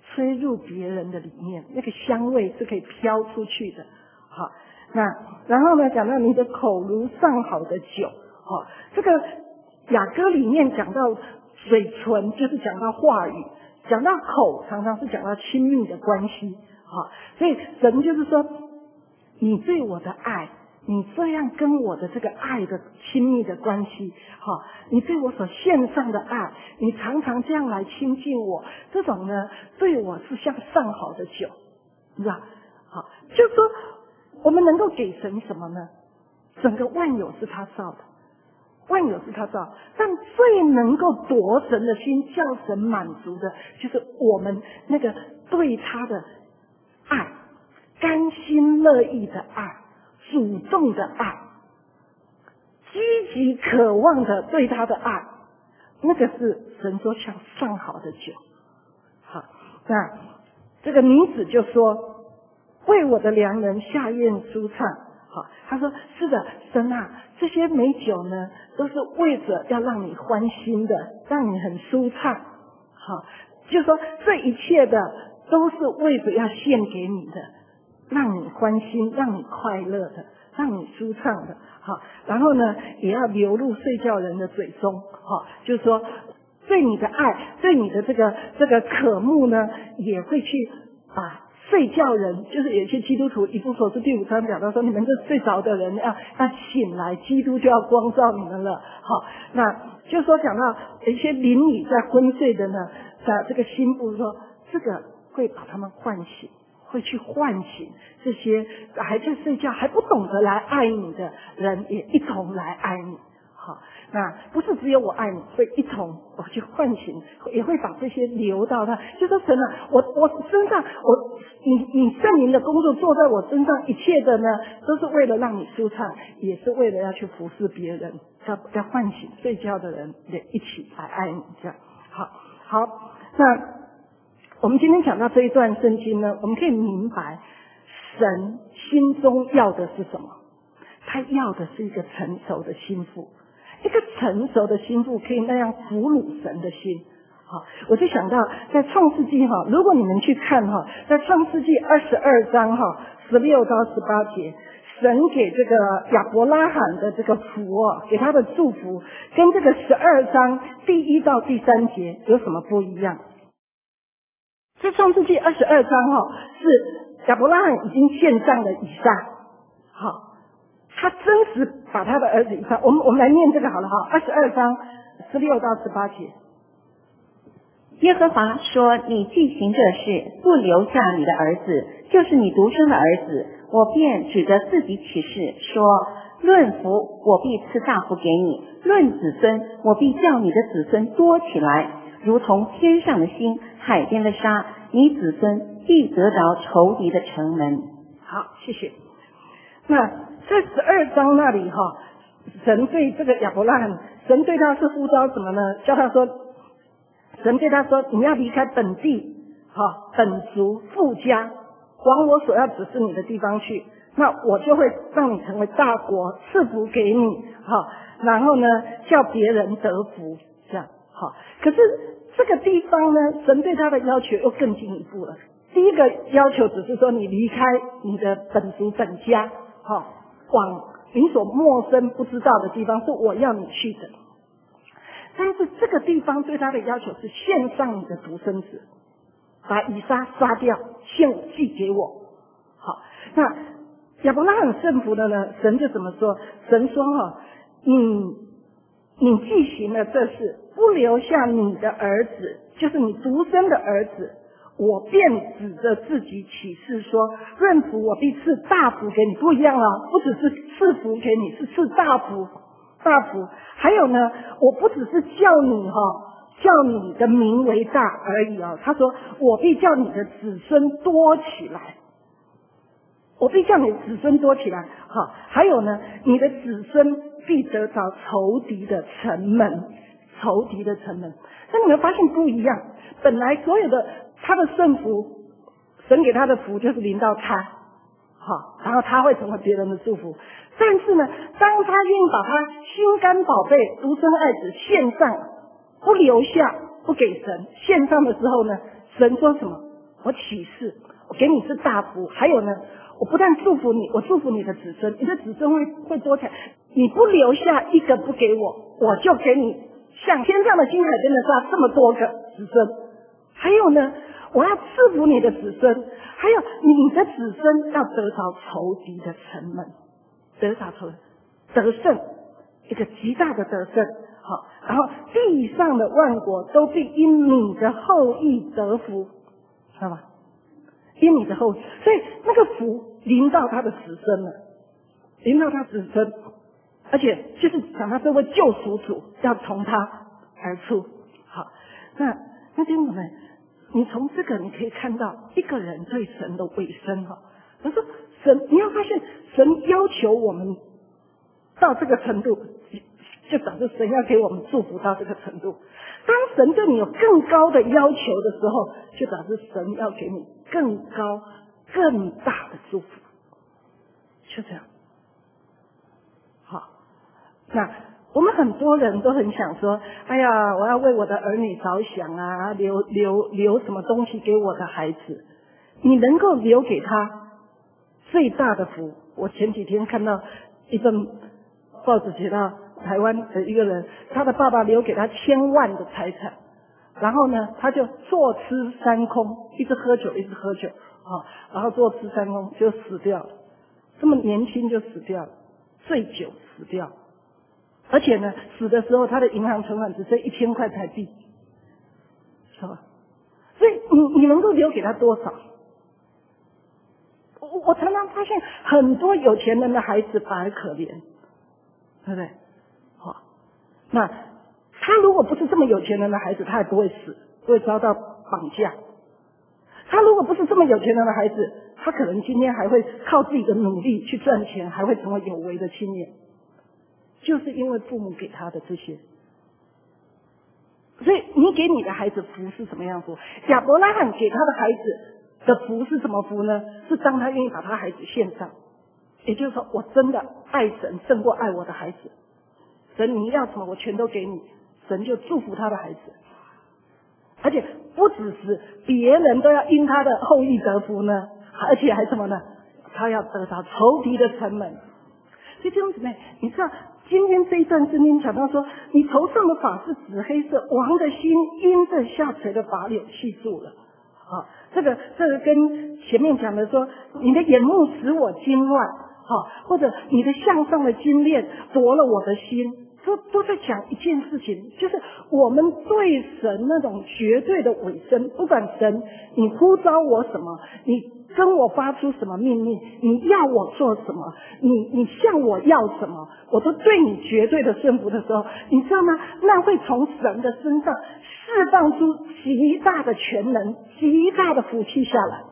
吹入别人的里面，那个香味是可以飘出去的。好，那然后呢，讲到你的口如上好的酒。好，这个雅歌里面讲到嘴唇，就是讲到话语，讲到口，常常是讲到亲密的关系。好，所以神就是说，你对我的爱，你这样跟我的这个爱的亲密的关系，好，你对我所献上的爱，你常常这样来亲近我，这种呢，对我是像上好的酒，你知道？好，就是说，我们能够给神什么呢？整个万有是他造的，万有是他造，但最能够夺神的心，叫神满足的，就是我们那个对他的爱，甘心乐意的爱，主动的爱，积极渴望的对他的爱，那个是神说像上好的酒。好，那这个女子就说，为我的良人下咽舒畅。好，他说是的，神啊，这些美酒呢，都是为着要让你欢心的，让你很舒畅。好，就说这一切的都是为着要献给你的，让你欢心，让你快乐的，让你舒畅的。好，然后呢，也要流入睡觉人的嘴中。好，就是说对你的爱，对你的这个渴慕呢，也会去把睡觉人，就是有些基督徒，以弗所书第5章讲到说，你们这睡着的人要醒来，基督就要光照你们了。好，那就说讲到有一些邻里在昏睡的呢，在这个心部说，这个会把他们唤醒，会去唤醒这些还在睡觉还不懂得来爱你的人，也一同来爱你。好，那不是只有我爱你，会一同我去唤醒，也会把这些流到他。就说神啊，我身上，你圣灵的工作做在我身上，一切的呢，都是为了让你舒畅，也是为了要去服侍别人，要唤醒睡觉的人，也一起来爱你。这样，好，那我们今天讲到这一段圣经呢，我们可以明白神心中要的是什么。他要的是一个成熟的心腹，一个成熟的心腹可以那样俘虏神的心。好，我就想到在创世纪如果你们去看在创世纪22章16到18节，神给这个亚伯拉罕的这个福给他的祝福，跟这个12章第1到第3节有什么不一样？这创世纪22章是亚伯拉罕已经献上了以撒。好，他真实把他的儿子以撒，我们来念这个好了22章16到18节。 耶和华说，你既行这事，不留下你的儿子，就是你独生的儿子，我便指着自己起誓说，论福我必赐大福给你，论子孙我必叫你的子孙多起来，如同天上的星，海边的沙，你子孙必得着仇敌的城门。 好，谢谢。那在12章那里神对这个亚伯拉罕，神对他是呼召什么呢？叫他说，神对他说，你要离开本地本族父家，往我所要指示你的地方去，那我就会让你成为大国，赐福给你然后呢叫别人得福，这样可是这个地方呢，神对他的要求又更进一步了。第一个要求只是说，你离开你的本族本家往你所陌生不知道的地方，是我要你去的。但是这个地方对他的要求是献上你的独生子，把以撒杀掉，寄给我。好，那亚伯拉罕顺服的呢，神就怎么说？神说你既行了这事，不留下你的儿子，就是你独生的儿子，我便指着自己起誓说，论福我必赐大福给你。不一样不只是赐福给你，是赐大福。还有呢，我不只是叫你的名为大而已他说我必叫你的子孙多起来，我必叫你的子孙多起来。还有呢，你的子孙必得着仇敌的城门，仇敌的城门。那你们发现不一样，本来所有的他的圣福，神给他的福就是临到他然后他会成为别人的祝福。但是呢，当他愿意把他心肝宝贝独生爱子献上，不留下，不给神献上的时候呢，神说什么？ 我起誓，我给你是大福。还有呢，我不但祝福你，我祝福你的子孙，你的子孙会多起来。你不留下一个不给我，我就给你像天上的金海边的沙这么多个子孙。还有呢，我要赐福你的子孙，还有你的子孙要得着仇敌的城门，得着仇得胜，一个极大的得胜。好，然后地上的万国都必因你的后裔得福，知道吗？因你的后裔，所以那个福临到他的子孙了，临到他子孙，而且就是讲他这位救赎主要从他而出。好，那弟兄们，你从这个你可以看到一个人对神的委身哈。他说神，你要发现神要求我们到这个程度，就表示神要给我们祝福到这个程度。当神对你有更高的要求的时候，就表示神要给你更高更大的祝福。就这样。好，那我们很多人都很想说，哎呀，我要为我的儿女着想啊，留什么东西给我的孩子。你能够留给他最大的福。我前几天看到一份报纸写到台湾的一个人，他的爸爸留给他1000万的财产，然后呢他就坐吃山空，一直喝酒然后坐吃山空就死掉了。这么年轻就死掉了，醉酒死掉，而且呢死的时候他的银行存款只剩1000块台币，是吧？所以你能够留给他多少？我常常发现很多有钱人的孩子反而可怜，对不对？好，那他如果不是这么有钱人的孩子，他也不会死，不会遭到绑架。他如果不是这么有钱人的孩子，他可能今天还会靠自己的努力去赚钱，还会成为有为的青年，就是因为父母给他的这些。所以你给你的孩子福是什么样福？亚伯拉罕给他的孩子的福是什么福呢？是当他愿意把他孩子献上，也就是说我真的爱神胜过爱我的孩子，神你要什么我全都给你，神就祝福他的孩子。而且不只是别人都要因他的后裔得福呢，而且还什么呢？他要得到仇敌的城门。所以弟兄姊妹，你知道今天这一段圣经讲到说，你头上的发是紫黑色，王的心因着下垂的发柳气住了。这个跟前面讲的说，你的眼目使我惊乱，或者你的项上的金链夺了我的心，都在讲一件事情，就是我们对神那种绝对的委身，不管神你呼召我什么，你跟我发出什么命令，你要我做什么，你向我要什么，我都对你绝对的顺服的时候，你知道吗？那会从神的身上释放出极大的全能，极大的福气下来。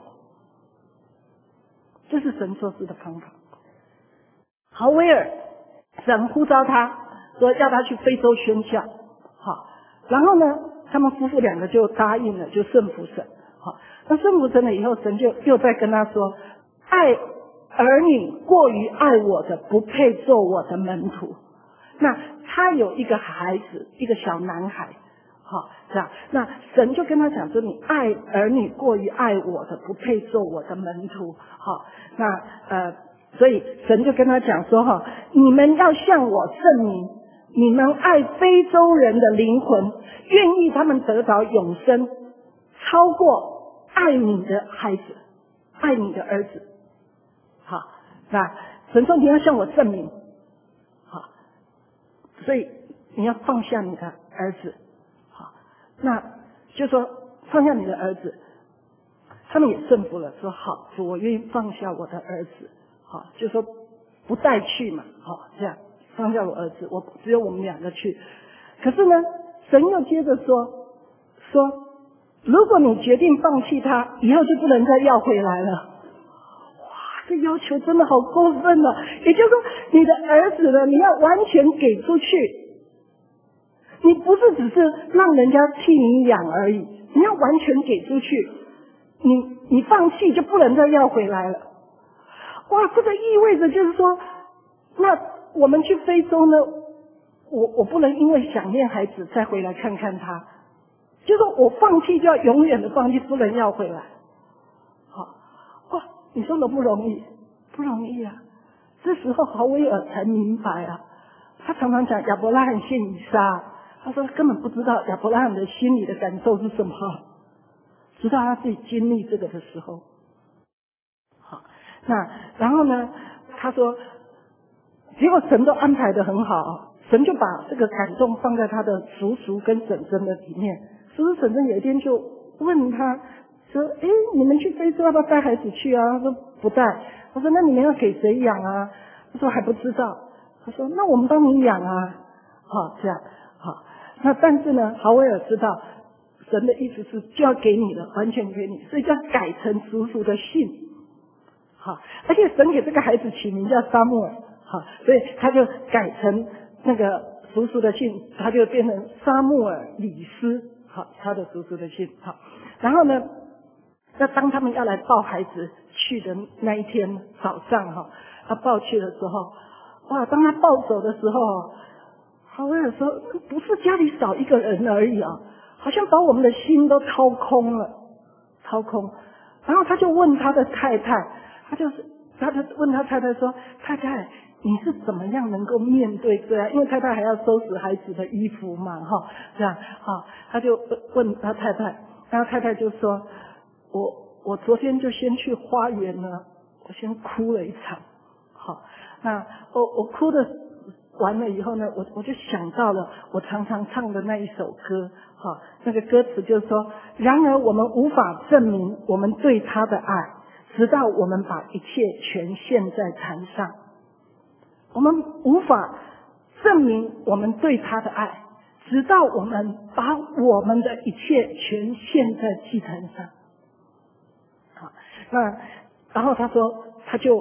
这是神做事的方法。豪威尔，神呼召他说要他去非洲宣教，好，然后呢，他们夫妇两个就答应了，就顺服神。好，那顺服神了以后，神就又在跟他说，爱儿女过于爱我的，不配做我的门徒。那他有一个孩子，一个小男孩，好，这样，那神就跟他讲说，你爱儿女过于爱我的，不配做我的门徒。好，那所以神就跟他讲说，你们要向我证明，你们爱非洲人的灵魂，愿意他们得着永生，超过爱你的孩子，爱你的儿子。好，那神说你要向我证明，好，所以你要放下你的儿子。好，那就说放下你的儿子，他们也顺服了，说好，主我愿意放下我的儿子。好，就说不带去嘛，好，这样放下我儿子，我只有我们两个去。可是呢，神又接着说，如果你决定放弃他，以后就不能再要回来了。哇，这要求真的好过分了。也就是说，你的儿子呢，你要完全给出去，你不是只是让人家替你养而已，你要完全给出去。你放弃就不能再要回来了。哇，这个意味着就是说，那我们去非洲呢，我不能因为想念孩子再回来看看他，就是说我放弃就要永远的放弃，不能要回来。 你说容不容易？不容易啊！这时候豪威尔才明白啊，他常常讲亚伯拉罕献以撒，他说根本不知道亚伯拉罕的心里的感受是什么，直到他自己经历这个的时候。好，那然后呢，他说，结果神都安排得很好，神就把这个感动放在他的叔叔跟婶婶的里面。叔叔婶婶有一天就问他说：“诶，你们去非洲要不要带孩子去啊？”他说：“不带。”他说：“那你们要给谁养啊？”他说：“还不知道。”他说：“那我们帮你养啊。”好，这样好。那但是呢，豪威尔知道神的意思是就要给你的，完全给你，所以就要改成叔叔的姓。好，而且神给这个孩子起名叫撒母耳，好，所以他就改成那个叔叔的姓，他就变成撒母耳李斯，好，他的叔叔的姓。好，然后呢，那当他们要来抱孩子去的那一天早上哈，他抱去的时候，哇，当他抱走的时候，豪威尔说不是家里少一个人而已啊，好像把我们的心都掏空了，掏空。然后他就问他的太太，他就问他太太说：“太太，你是怎么样能够面对这样？因为太太还要收拾孩子的衣服嘛，哈，这样哈。”他就问他太太，然后太太就说：“我昨天就先去花园呢，我先哭了一场。好，那我哭的完了以后呢，我就想到了我常常唱的那一首歌，好，那个歌词就是说：然而我们无法证明我们对他的爱，直到我们把一切全献在坛上。我们无法证明我们对他的爱，直到我们把我们的一切全献在祭坛上。”好，那然后他说他就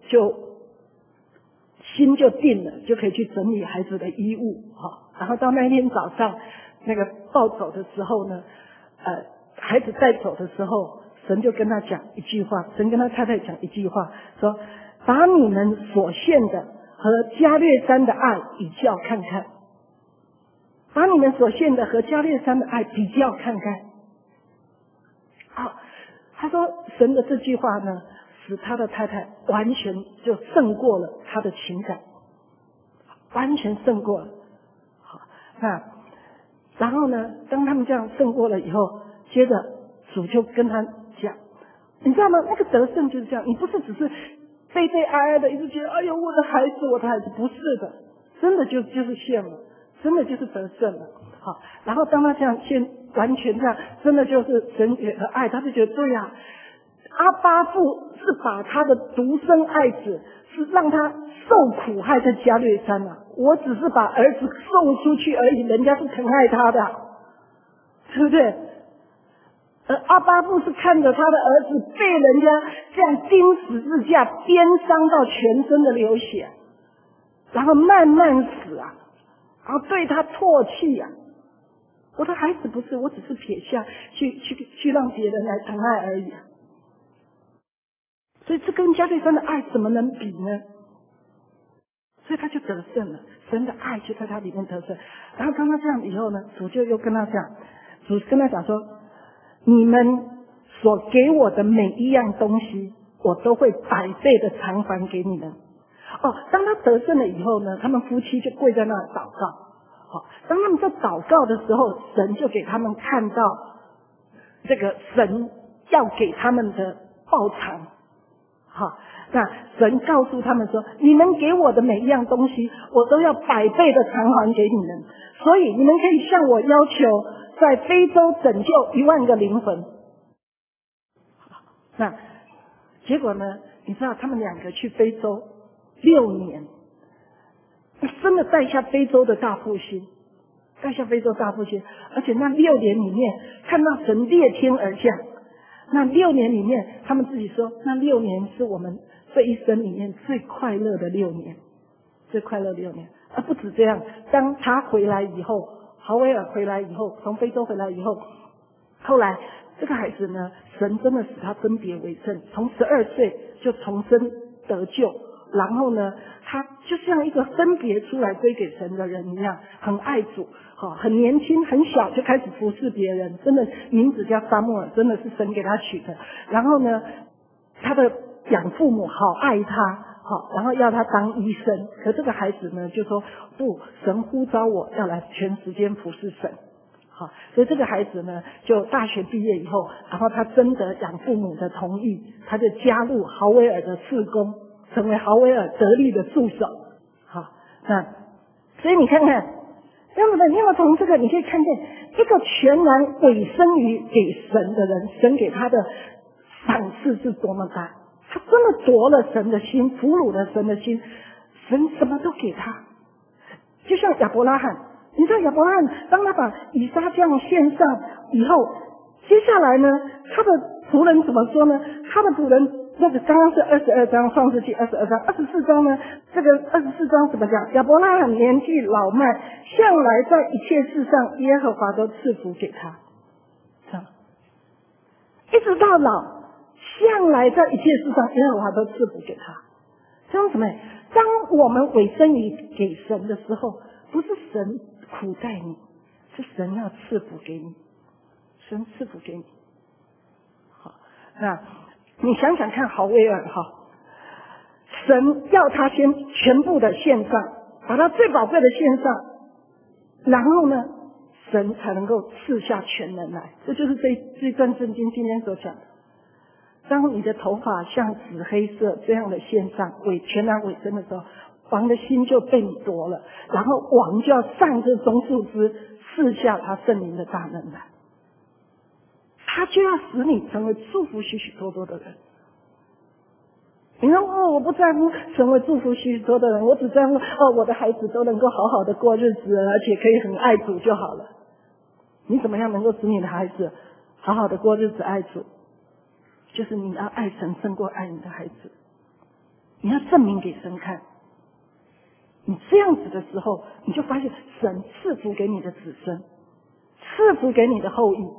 心就定了，就可以去整理孩子的衣物。好，然后到那一天早上那个抱走的时候呢，孩子带走的时候，神就跟他讲一句话，神跟他太太讲一句话，说：“把你们所献的和加略山的爱比较看看，把你们所献的和加略山的爱比较看看。”好，他说神的这句话呢，使他的太太完全就胜过了他的情感，完全胜过了。好，那然后呢，当他们这样胜过了以后，接着主就跟他讲，你知道吗？那个得胜就是这样，你不是只是悲悲哀哀的一直觉得哎呦我的孩子，不是的，真的就是献了，真的就是得胜了。好，然后当他这样完全这样，真的就是神给的爱，他就觉得对呀，阿爸父是把他的独生爱子是让他受苦害在加略山啊，我只是把儿子送出去而已，人家是疼爱他的，对不对？而阿爸父是看着他的儿子被人家这样钉十字架，鞭伤到全身的流血，然后慢慢死啊，然后对他唾弃啊。我的孩子不是，我只是撇下去让别人来疼爱而已。所以这跟加略山的爱怎么能比呢？所以他就得胜了，神的爱就在他里面得胜。然后当他这样以后呢，主就又跟他讲，主跟他讲说：你们所给我的每一样东西，我都会100倍的偿还给你们。哦，当他得胜了以后呢，他们夫妻就跪在那祷告。好，当他们在祷告的时候，神就给他们看到这个神要给他们的报偿。好，那神告诉他们说：你们给我的每一样东西，我都要100倍的偿还给你们。所以你们可以向我要求，在非洲拯救1万个灵魂。那结果呢？你知道他们2个去非洲6年，真的带下非洲的大复兴，带下非洲大复兴。而且那6年里面，看到神裂天而降。那6年里面，他们自己说，那6年是我们这一生里面最快乐的6年，最快乐的6年。而不止这样，当他回来以后，豪威尔回来以后，从非洲回来以后，后来这个孩子呢，神真的使他分别为圣，从12岁就重生得救。然后呢，他就像一个分别出来归给神的人一样，很爱主，很年轻很小就开始服侍别人，真的名字叫撒母耳，真的是神给他取的。然后呢，他的养父母好爱他，好，然后要他当医生。可这个孩子呢就说不，神呼召我要来全时间服侍神。好，所以这个孩子呢就大学毕业以后，然后他征得养父母的同意，他就加入豪威尔的事工，成为豪威尔得力的助手。好，那所以你看看，那么你要从这个你可以看见一个全然委身于给神的人，神给他的赏赐是多么大。他真的夺了神的心，俘虏了神的心，神什么都给他。就像亚伯拉罕，你知道亚伯拉罕当他把以撒这样献上以后，接下来呢他的仆人怎么说呢？他的仆人那个刚刚是22章创世纪22章，24章呢这个24章怎么讲？亚伯拉罕年纪老迈，向来在一切事上耶和华都赐福给他，这样一直到老，向来在一切事上耶和华都赐福给他。这样什么？当我们委身于给神的时候，不是神苦待你，是神要赐福给你，神赐福给你。好，那你想想看，豪威尔哈，神要他先全部的献上，把他最宝贵的献上，然后呢，神才能够赐下全能来。这就是这段圣经今天所讲的。当你的头发像紫黑色这样的献上，全然委身的时候，王的心就被你夺了，然后王就要上这棕树枝，赐下他圣灵的大能来，他就要使你成为祝福许许多多的人。你说我不在乎成为祝福许许多的人，我只在乎我的孩子都能够好好的过日子，而且可以很爱主就好了。你怎么样能够使你的孩子好好的过日子爱主？就是你要爱神胜过爱你的孩子，你要证明给神看。你这样子的时候，你就发现神赐福给你的子孙，赐福给你的后裔，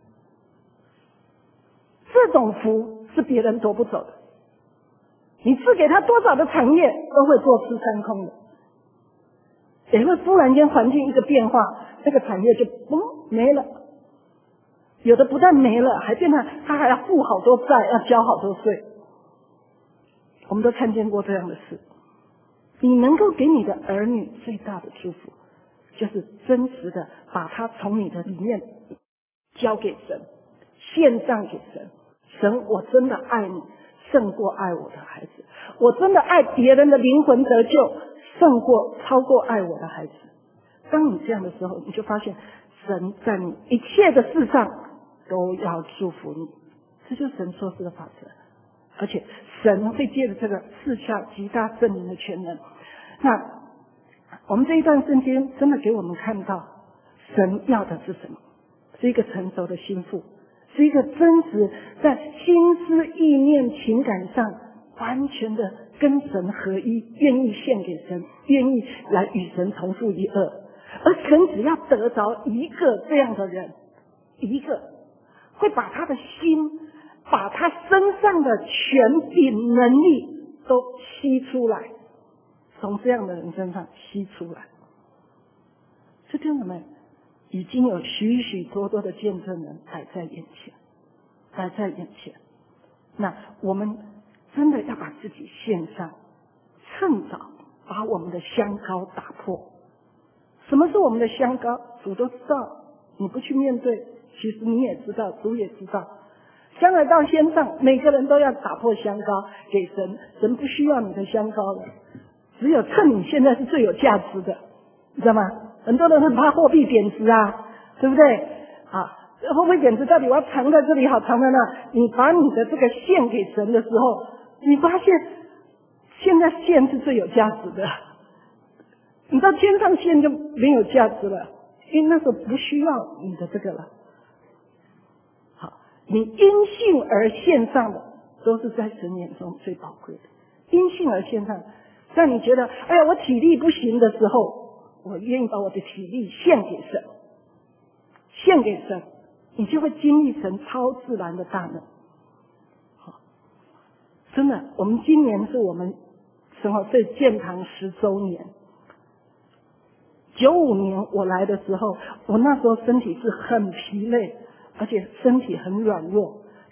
这种福是别人夺不走的。你赐给他多少的产业，都会坐吃山空的，也会突然间环境一个变化，那个产业就没了。有的不但没了，还变成他还要付好多债，要交好多税。我们都看见过这样的事。你能够给你的儿女最大的祝福，就是真实的把他从你的里面交给神，献上给神。神，我真的爱你胜过爱我的孩子，我真的爱别人的灵魂得救超过爱我的孩子。当你这样的时候，你就发现神在你一切的事上都要祝福你，这就是神说事的法则。而且神会借着这个赐下极大圣灵的全能。那我们这一段圣经真的给我们看到神要的是什么？是一个成熟的心腹，是一个真实在心思意念情感上完全的跟神合一，愿意献给神，愿意来与神同负一二。而神只要得着一个这样的人，一个会把他的心，把他身上的权柄能力都吸出来，从这样的人身上吸出来。这听懂没？已经有许许多多的见证人摆在眼前，摆在眼前。那我们真的要把自己献上，趁早把我们的香膏打破。什么是我们的香膏？主都知道，你不去面对，其实你也知道，主也知道。将来到天上，每个人都要打破香膏给神，神不需要你的香膏了，只有趁你现在是最有价值的，你知道吗？很多人很怕货币贬值啊，对不对？货币贬值到底我要藏在这里好，藏在那？你把你的这个献给神的时候，你发现现在献是最有价值的，你到天上献就没有价值了，因为那时候不需要你的这个了。好，你因信而献上的，都是在神眼中最宝贵的。因信而献上，在你觉得哎呀我体力不行的时候，我愿意把我的体力献给神，献给神，你就会经历神超自然的大能。好，真的，我们今年是我们神好对建堂10周年。95年我来的时候，我那时候身体是很疲累，而且身体很软弱。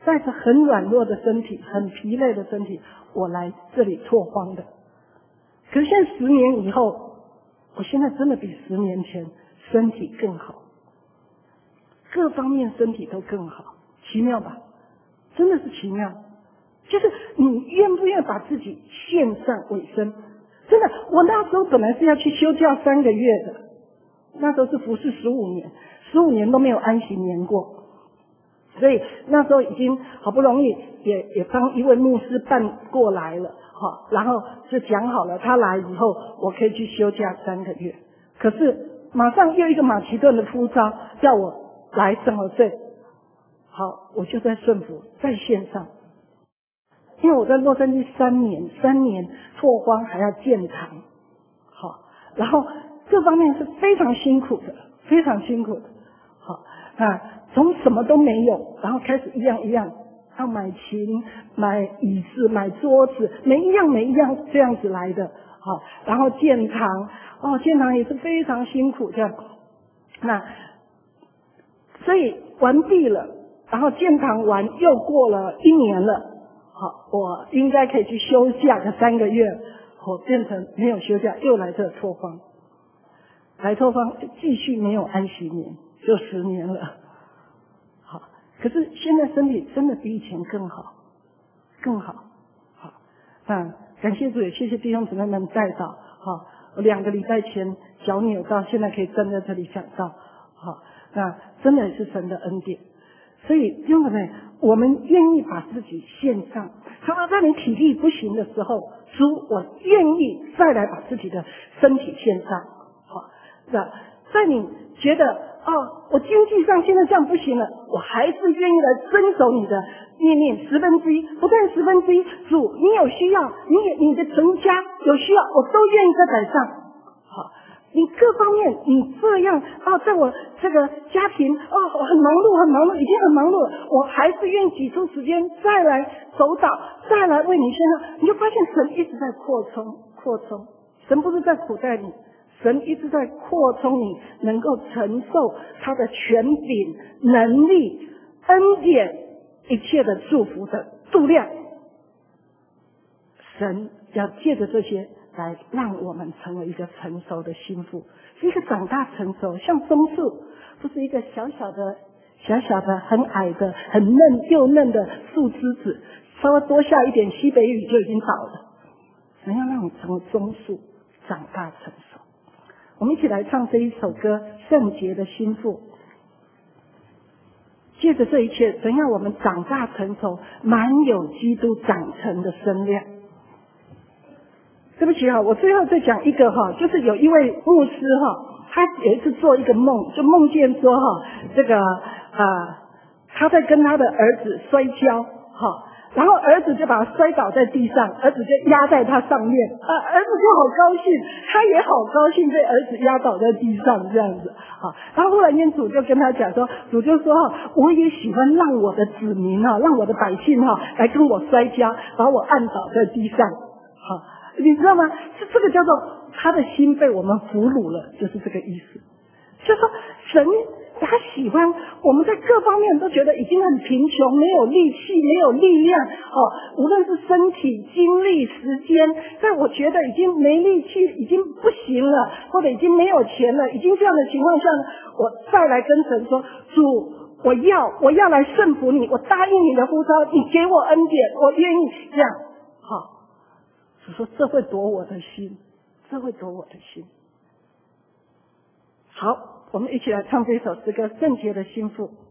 带着很软弱的身体，很疲累的身体，我来这里拓荒的。可是现在10年以后，我现在真的比10年前身体更好，各方面身体都更好，奇妙吧？真的是奇妙。就是你愿不愿意把自己献上委身？真的，我那时候本来是要去休假3个月的，那时候是服侍15年都没有安息年过，所以那时候已经好不容易也帮一位牧师办过来了，然后就讲好了，他来以后我可以去休假3个月。可是马上又一个马其顿的呼召叫我来圣何塞，好，我就在顺服，在线上。因为我在洛杉矶3年拓荒还要建堂，好，然后各方面是非常辛苦的，非常辛苦的。好，从什么都没有，然后开始一样一样，要买琴、买椅子、买桌子，每一样这样子来的。好，然后建堂，建堂也是非常辛苦这样。那所以完毕了，然后建堂完又过了1年了。好，我应该可以去休假个3个月，我变成没有休假，又来这拓荒，来拓荒继续没有安息年，就10年了。好，可是现在身体真的比以前更好，更好。好，感谢主，也谢谢弟兄姊妹们带到。好，我2个礼拜前脚扭到，现在可以站在这里讲道。好，那真的是神的恩典。所以弟兄姊妹，我们愿意把自己献上。他在你体力不行的时候，主，我愿意再来把自己的身体献上。好，在你觉得我经济上现在这样不行了，我还是愿意来遵守你的念1/10，不但1/10，主，你有需要，你的全家有需要，我都愿意再摆上。好，你各方面你这样在我这个家庭我很忙碌，已经很忙碌了，我还是愿意挤出时间再来守祷，再来为你献上。你就发现神一直在扩充，神不是在苦待你，神一直在扩充你能够承受他的权柄、能力、恩典一切的祝福的度量。神要借着这些来让我们成为一个成熟的心腹，是一个长大成熟，像松树，不是一个小小的很矮的很又嫩的树枝子，稍微多下一点西北雨就已经倒了。神要让你成为松树，长大成熟。我们一起来唱这一首歌《圣洁的心腹》。借着这一切，神要我们长大成熟，满有基督长成的身量。对不起我最后再讲一个就是有一位牧师他有一次做一个梦，就梦见说这个他在跟他的儿子摔跤然后儿子就把他摔倒在地上，儿子就压在他上面儿子就好高兴，他也好高兴被儿子压倒在地上这样子然后忽然间主就跟他讲说，主就说我也喜欢让我的子民让我的百姓来跟我摔跤，把我按倒在地上你知道吗？这个叫做他的心被我们俘虏了，就是这个意思。就是说神他喜欢我们在各方面都觉得已经很贫穷，没有力气，没有力量无论是身体、精力、时间，在我觉得已经没力气，已经不行了，或者已经没有钱了，已经这样的情况下呢，我再来跟神说，主，我要来顺服你，我答应你的呼召，你给我恩典，我愿意这样主说这会夺我的心，这会夺我的心。好，我们一起来唱这首诗歌《圣洁的心腹》。